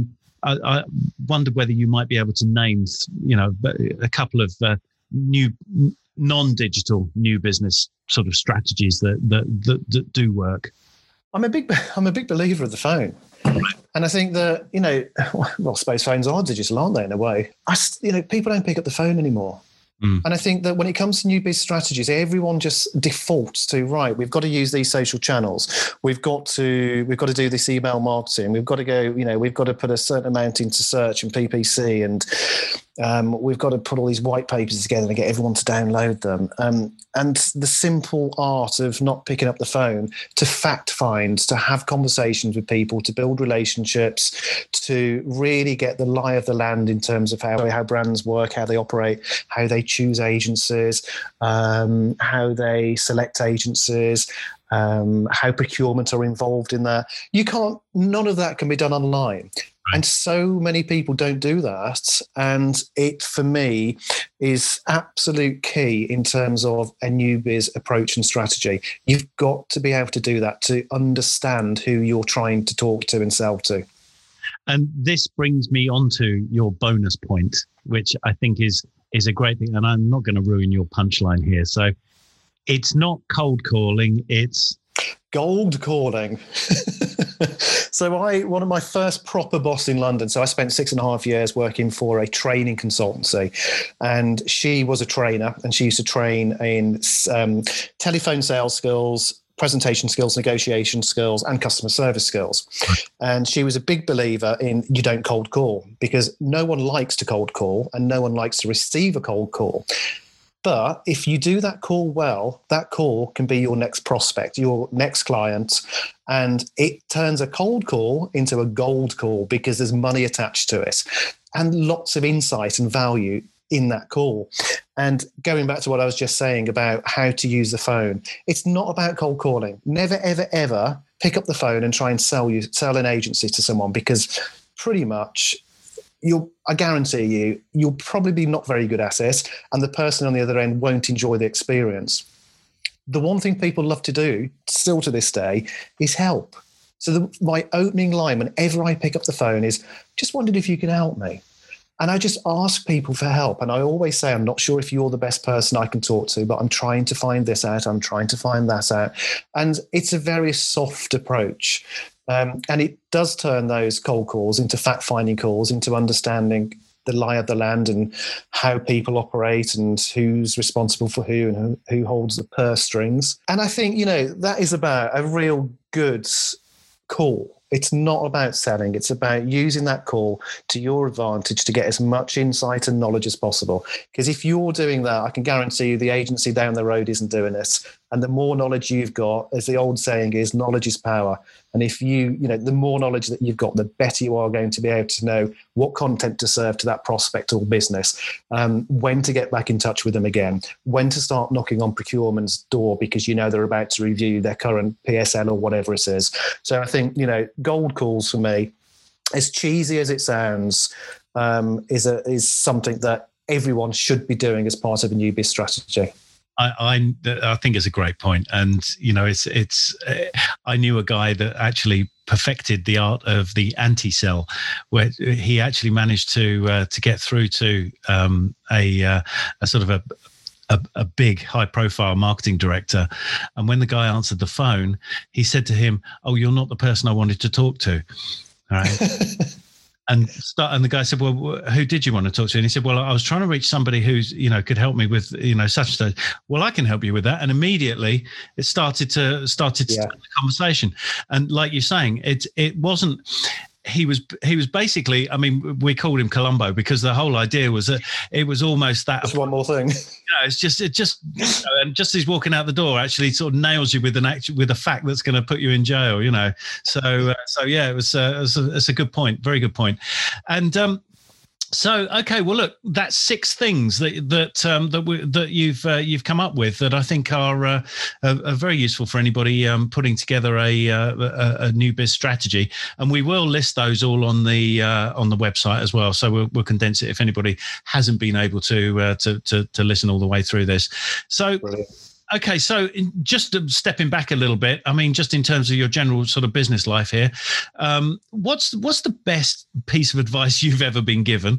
I, I wondered whether you might be able to name, you know, a couple of uh, new non-digital new business sort of strategies that that that, that do work. I'm a big I'm a big believer of the phone. And I think that, you know, well, I suppose phones are digital, aren't they, in a way? I, you know, people don't pick up the phone anymore. Mm. And I think that when it comes to new business strategies, everyone just defaults to, right, we've got to use these social channels. We've got to we've got to do this email marketing. We've got to go, you know, we've got to put a certain amount into search and P P C, and um, we've got to put all these white papers together and get everyone to download them. Um, and the simple art of not picking up the phone to fact find, to have conversations with people, to build relationships, to really get the lie of the land in terms of how, how brands work, how they operate, how they choose agencies, um, how they select agencies, um, how procurement are involved in that. You can't, none of that can be done online. And so many people don't do that. And it, for me, is absolute key in terms of a new biz approach and strategy. You've got to be able to do that, to understand who you're trying to talk to and sell to. And this brings me on to your bonus point, which I think is is a great thing. And I'm not going to ruin your punchline here. So it's not cold calling, it's gold calling. So I, one of my first proper boss in London, so I spent six and a half years working for a training consultancy, and she was a trainer, and she used to train in um, telephone sales skills, presentation skills, negotiation skills, and customer service skills. And she was a big believer in you don't cold call, because no one likes to cold call and no one likes to receive a cold call. But if you do that call well, that call can be your next prospect, your next client, and it turns a cold call into a gold call because there's money attached to it and lots of insight and value in that call. And going back to what I was just saying about how to use the phone, it's not about cold calling. Never, ever, ever pick up the phone and try and sell you sell an agency to someone, because pretty much you'll, I guarantee you, you'll probably be not very good at it, and the person on the other end won't enjoy the experience. The one thing people love to do, still to this day, is help. So the, my opening line whenever I pick up the phone is, just wondered if you can help me. And I just ask people for help. And I always say, I'm not sure if you're the best person I can talk to, but I'm trying to find this out. I'm trying to find that out. And it's a very soft approach. Um, and it does turn those cold calls into fact-finding calls, into understanding the lie of the land and how people operate and who's responsible for who and who, who holds the purse strings. And I think, you know, that is about a real good call. It's not about selling. It's about using that call to your advantage to get as much insight and knowledge as possible. Because if you're doing that, I can guarantee you the agency down the road isn't doing it. And the more knowledge you've got, as the old saying is, knowledge is power. And if you, you know, the more knowledge that you've got, the better you are going to be able to know what content to serve to that prospect or business, um, when to get back in touch with them again, when to start knocking on procurement's door because you know they're about to review their current P S L or whatever it is. So I think, you know, gold calls for me, as cheesy as it sounds, um, is a, is something that everyone should be doing as part of a new biz strategy. I, I I think it's a great point, and you know, it's it's. Uh, I knew a guy that actually perfected the art of the anti-sell, where he actually managed to uh, to get through to um, a uh, a sort of a. A, a big high-profile marketing director, and when the guy answered the phone, he said to him, "Oh, you're not the person I wanted to talk to." All right. And start, and the guy said, "Well, who did you want to talk to?" And he said, "Well, I was trying to reach somebody who's, you know, could help me with, you know, such and such." "Well, I can help you with that." And immediately it started to started to yeah. start the conversation. And like you're saying, it it wasn't. He was he was basically, I mean, we called him Columbo because the whole idea was that it was almost that. Just one more thing. You know, it's just it just you know, and just as he's walking out the door, actually sort of nails you with an act, with a fact that's going to put you in jail. You know, so uh, so yeah, it was, uh, it was a, it's a good point, very good point, and. um So okay, well look, that's six things that that um, that we, that you've uh, you've come up with that I think are uh, are, are very useful for anybody um, putting together a, uh, a a new biz strategy, and we will list those all on the uh, on the website as well. So we'll, we'll condense it if anybody hasn't been able to uh, to, to to listen all the way through this. So. Brilliant. Okay, so in, just stepping back a little bit, I mean, just in terms of your general sort of business life here, um, what's what's the best piece of advice you've ever been given?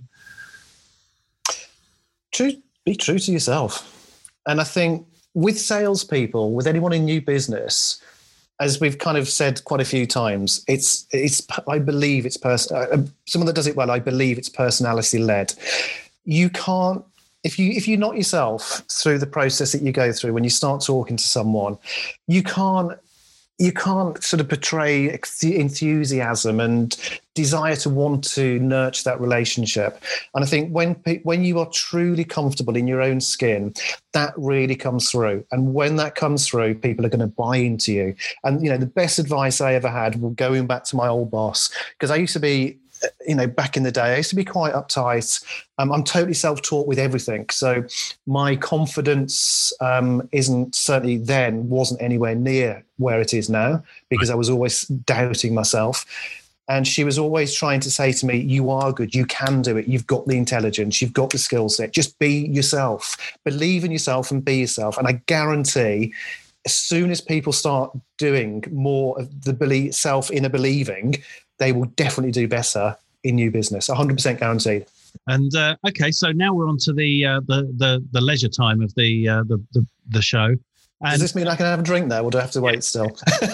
True, be true to yourself. And I think with salespeople, with anyone in new business, as we've kind of said quite a few times, it's it's. I believe it's person. Uh, someone that does it well, I believe it's personality led. You can't. If you if you're not yourself through the process that you go through when you start talking to someone, you can't you can't sort of portray enthusiasm and desire to want to nurture that relationship. And I think when when you are truly comfortable in your own skin, that really comes through. And when that comes through, people are going to buy into you. And you know, the best advice I ever had, well, going back to my old boss, because I used to be, you know, back in the day, I used to be quite uptight. Um, I'm totally self-taught with everything. So my confidence um, isn't certainly then wasn't anywhere near where it is now, because I was always doubting myself. And she was always trying to say to me, you are good, you can do it, you've got the intelligence, you've got the skill set, just be yourself, believe in yourself and be yourself. And I guarantee as soon as people start doing more of the belief, self-inner believing, they will definitely do better in new business. one hundred percent guaranteed. And uh, okay, so now we're on to the uh, the, the the leisure time of the uh, the, the the show. And does this mean I can have a drink now, or do I have to wait still?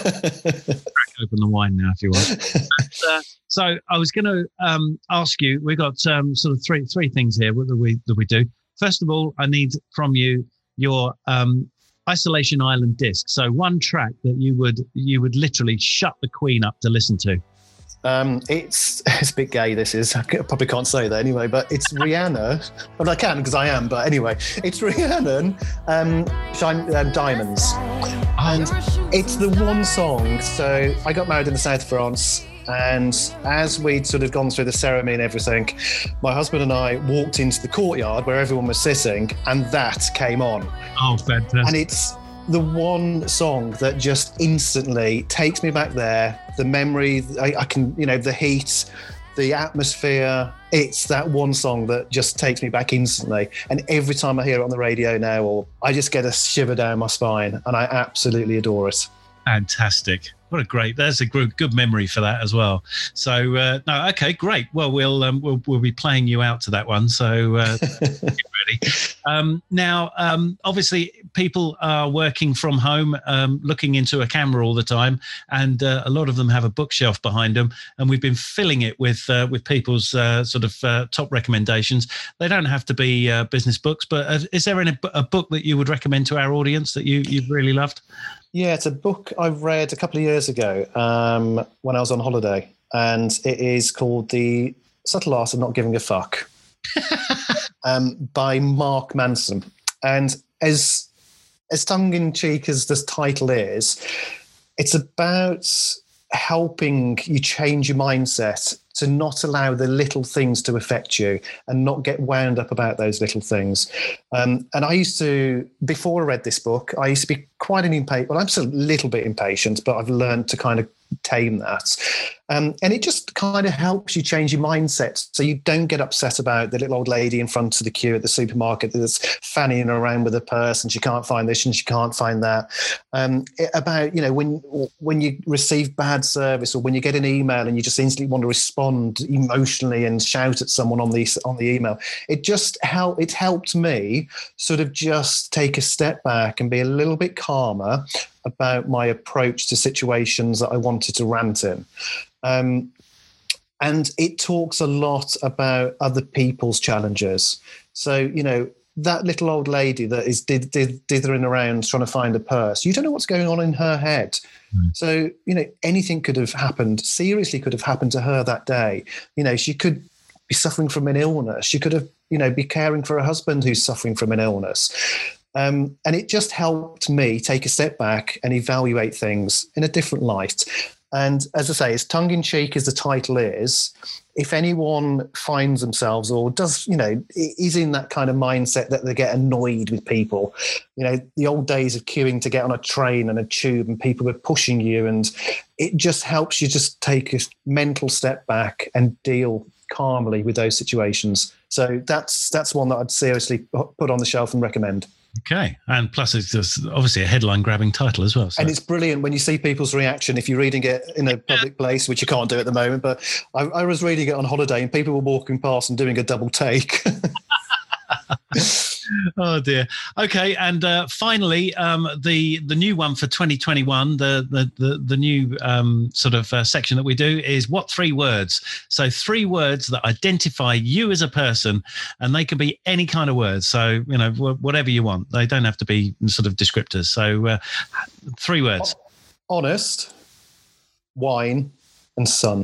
Crack open the wine now if you want. and, uh, so I was going to um, ask you. We've got um, sort of three three things here that we that we do. First of all, I need from you your um, Isolation Island disc. So one track that you would you would literally shut the Queen up to listen to. Um, it's it's a bit gay, this is. I probably can't say that anyway, but it's Rihanna. Well, I can because I am, but anyway, it's Rihanna, um, Shine, um, Diamonds. And it's the one song. So I got married in the south of France, and as we'd sort of gone through the ceremony and everything, my husband and I walked into the courtyard where everyone was sitting, and that came on. Oh, fantastic. And it's the one song that just instantly takes me back there. The memory, I, I can, you know, the heat, the atmosphere. It's that one song that just takes me back instantly. And every time I hear it on the radio now, or I just get a shiver down my spine, and I absolutely adore it. Fantastic. What a great, there's a good, good memory for that as well. So, uh, no, okay, great. Well, we'll, um, we'll, we'll be playing you out to that one. So uh, get ready. Um, now, um, obviously people are working from home, um, looking into a camera all the time. And uh, a lot of them have a bookshelf behind them. And we've been filling it with, uh, with people's uh, sort of uh, top recommendations. They don't have to be uh, business books, but uh, is there any, a book that you would recommend to our audience that you, you've really loved? Yeah, it's a book I read a couple of years ago um, when I was on holiday, and it is called The Subtle Art of Not Giving a Fuck um, by Mark Manson. And as as tongue-in-cheek as this title is, it's about helping you change your mindset to not allow the little things to affect you and not get wound up about those little things. Um, and I used to, before I read this book, I used to be quite an impatient, well, I'm still a little bit impatient, but I've learned to kind of tame that. Um, and it just kind of helps you change your mindset so you don't get upset about the little old lady in front of the queue at the supermarket that's fannying around with a purse and she can't find this and she can't find that. Um, it, about, you know, when when you receive bad service or when you get an email and you just instantly want to respond emotionally and shout at someone on the, on the email, it just helped, it helped me sort of just take a step back and be a little bit calmer about my approach to situations that I wanted to rant in. Um, and it talks a lot about other people's challenges. So, you know, that little old lady that is did, did, dithering around trying to find a purse, you don't know what's going on in her head. Mm. So, you know, anything could have happened, seriously could have happened to her that day. You know, she could be suffering from an illness. She could have, you know, be caring for a husband who's suffering from an illness. Um, and it just helped me take a step back and evaluate things in a different light. And as I say, as tongue-in-cheek as the title is, if anyone finds themselves or does, you know, is in that kind of mindset that they get annoyed with people, you know, the old days of queuing to get on a train and a tube and people were pushing you, and it just helps you just take a mental step back and deal calmly with those situations. So that's that's one that I'd seriously put on the shelf and recommend. Okay. And plus, it's just obviously a headline-grabbing title as well. So. And it's brilliant when you see people's reaction if you're reading it in a public place, which you can't do at the moment. But I, I was reading it on holiday and people were walking past and doing a double take. Oh dear. Okay, and uh, finally, um, the the new one for twenty twenty-one, the the the, the new um, sort of uh, section that we do is what three words. So three words that identify you as a person, and they can be any kind of words. So you know whatever you want. They don't have to be sort of descriptors. So uh, three words: honest, wine, and sun.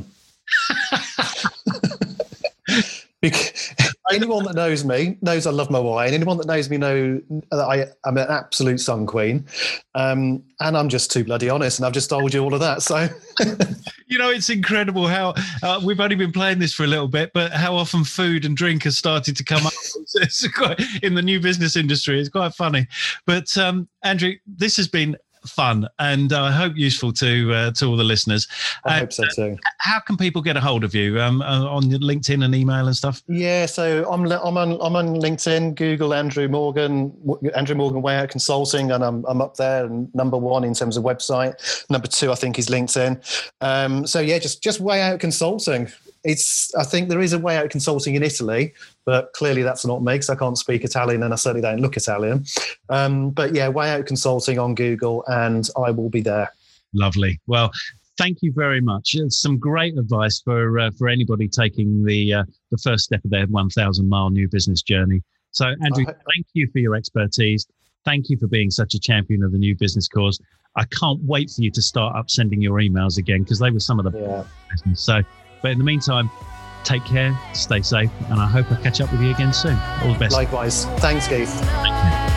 Because anyone that knows me knows I love my wine. Anyone that knows me know that I am an absolute sun queen. Um, and I'm just too bloody honest, and I've just told you all of that. So, you know, it's incredible how uh, we've only been playing this for a little bit, but how often food and drink has started to come up it's, it's quite, in the new business industry. It's quite funny. But um, Andrew, this has been fun and I uh, hope useful to uh, to all the listeners. I uh, hope so too. How can people get a hold of you um, uh, on LinkedIn and email and stuff? Yeah, so I'm I'm on I'm on LinkedIn. Google Andrew Morgan, Andrew Morgan Way Out Consulting, and I'm I'm up there. And number one in terms of website. Number two, I think, is LinkedIn. Um, so yeah, just just Way Out Consulting. It's I think there is a Way Out Consulting in Italy, but clearly that's not me because I can't speak Italian and I certainly don't look Italian. Um, but yeah, Way Out Consulting on Google, and I will be there. Lovely. Well, thank you very much. It's some great advice for uh, for anybody taking the uh, the first step of their one thousand mile new business journey. So, Andrew, uh, thank you for your expertise. Thank you for being such a champion of the new business cause. I can't wait for you to start up sending your emails again because they were some of the yeah. business. So, but in the meantime, take care, stay safe, and I hope I catch up with you again soon. All the best. Likewise. Thanks, Keith. Thank you.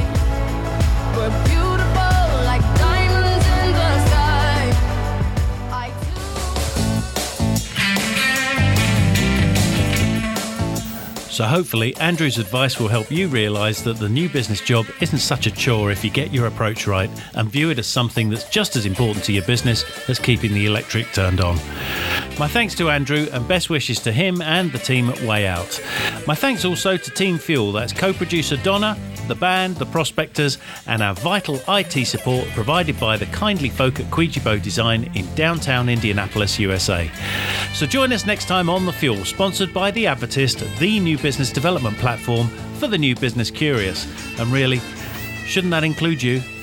So hopefully Andrew's advice will help you realise that the new business job isn't such a chore if you get your approach right and view it as something that's just as important to your business as keeping the electric turned on. My thanks to Andrew and best wishes to him and the team at Way Out. My thanks also to Team Fuel, that's co-producer Donna, the band, the prospectors, and our vital I T support provided by the kindly folk at Quijibo Design in downtown Indianapolis, U S A. So join us next time on The Fuel, sponsored by The Advertist, the new business development platform for the new business curious. And really, shouldn't that include you?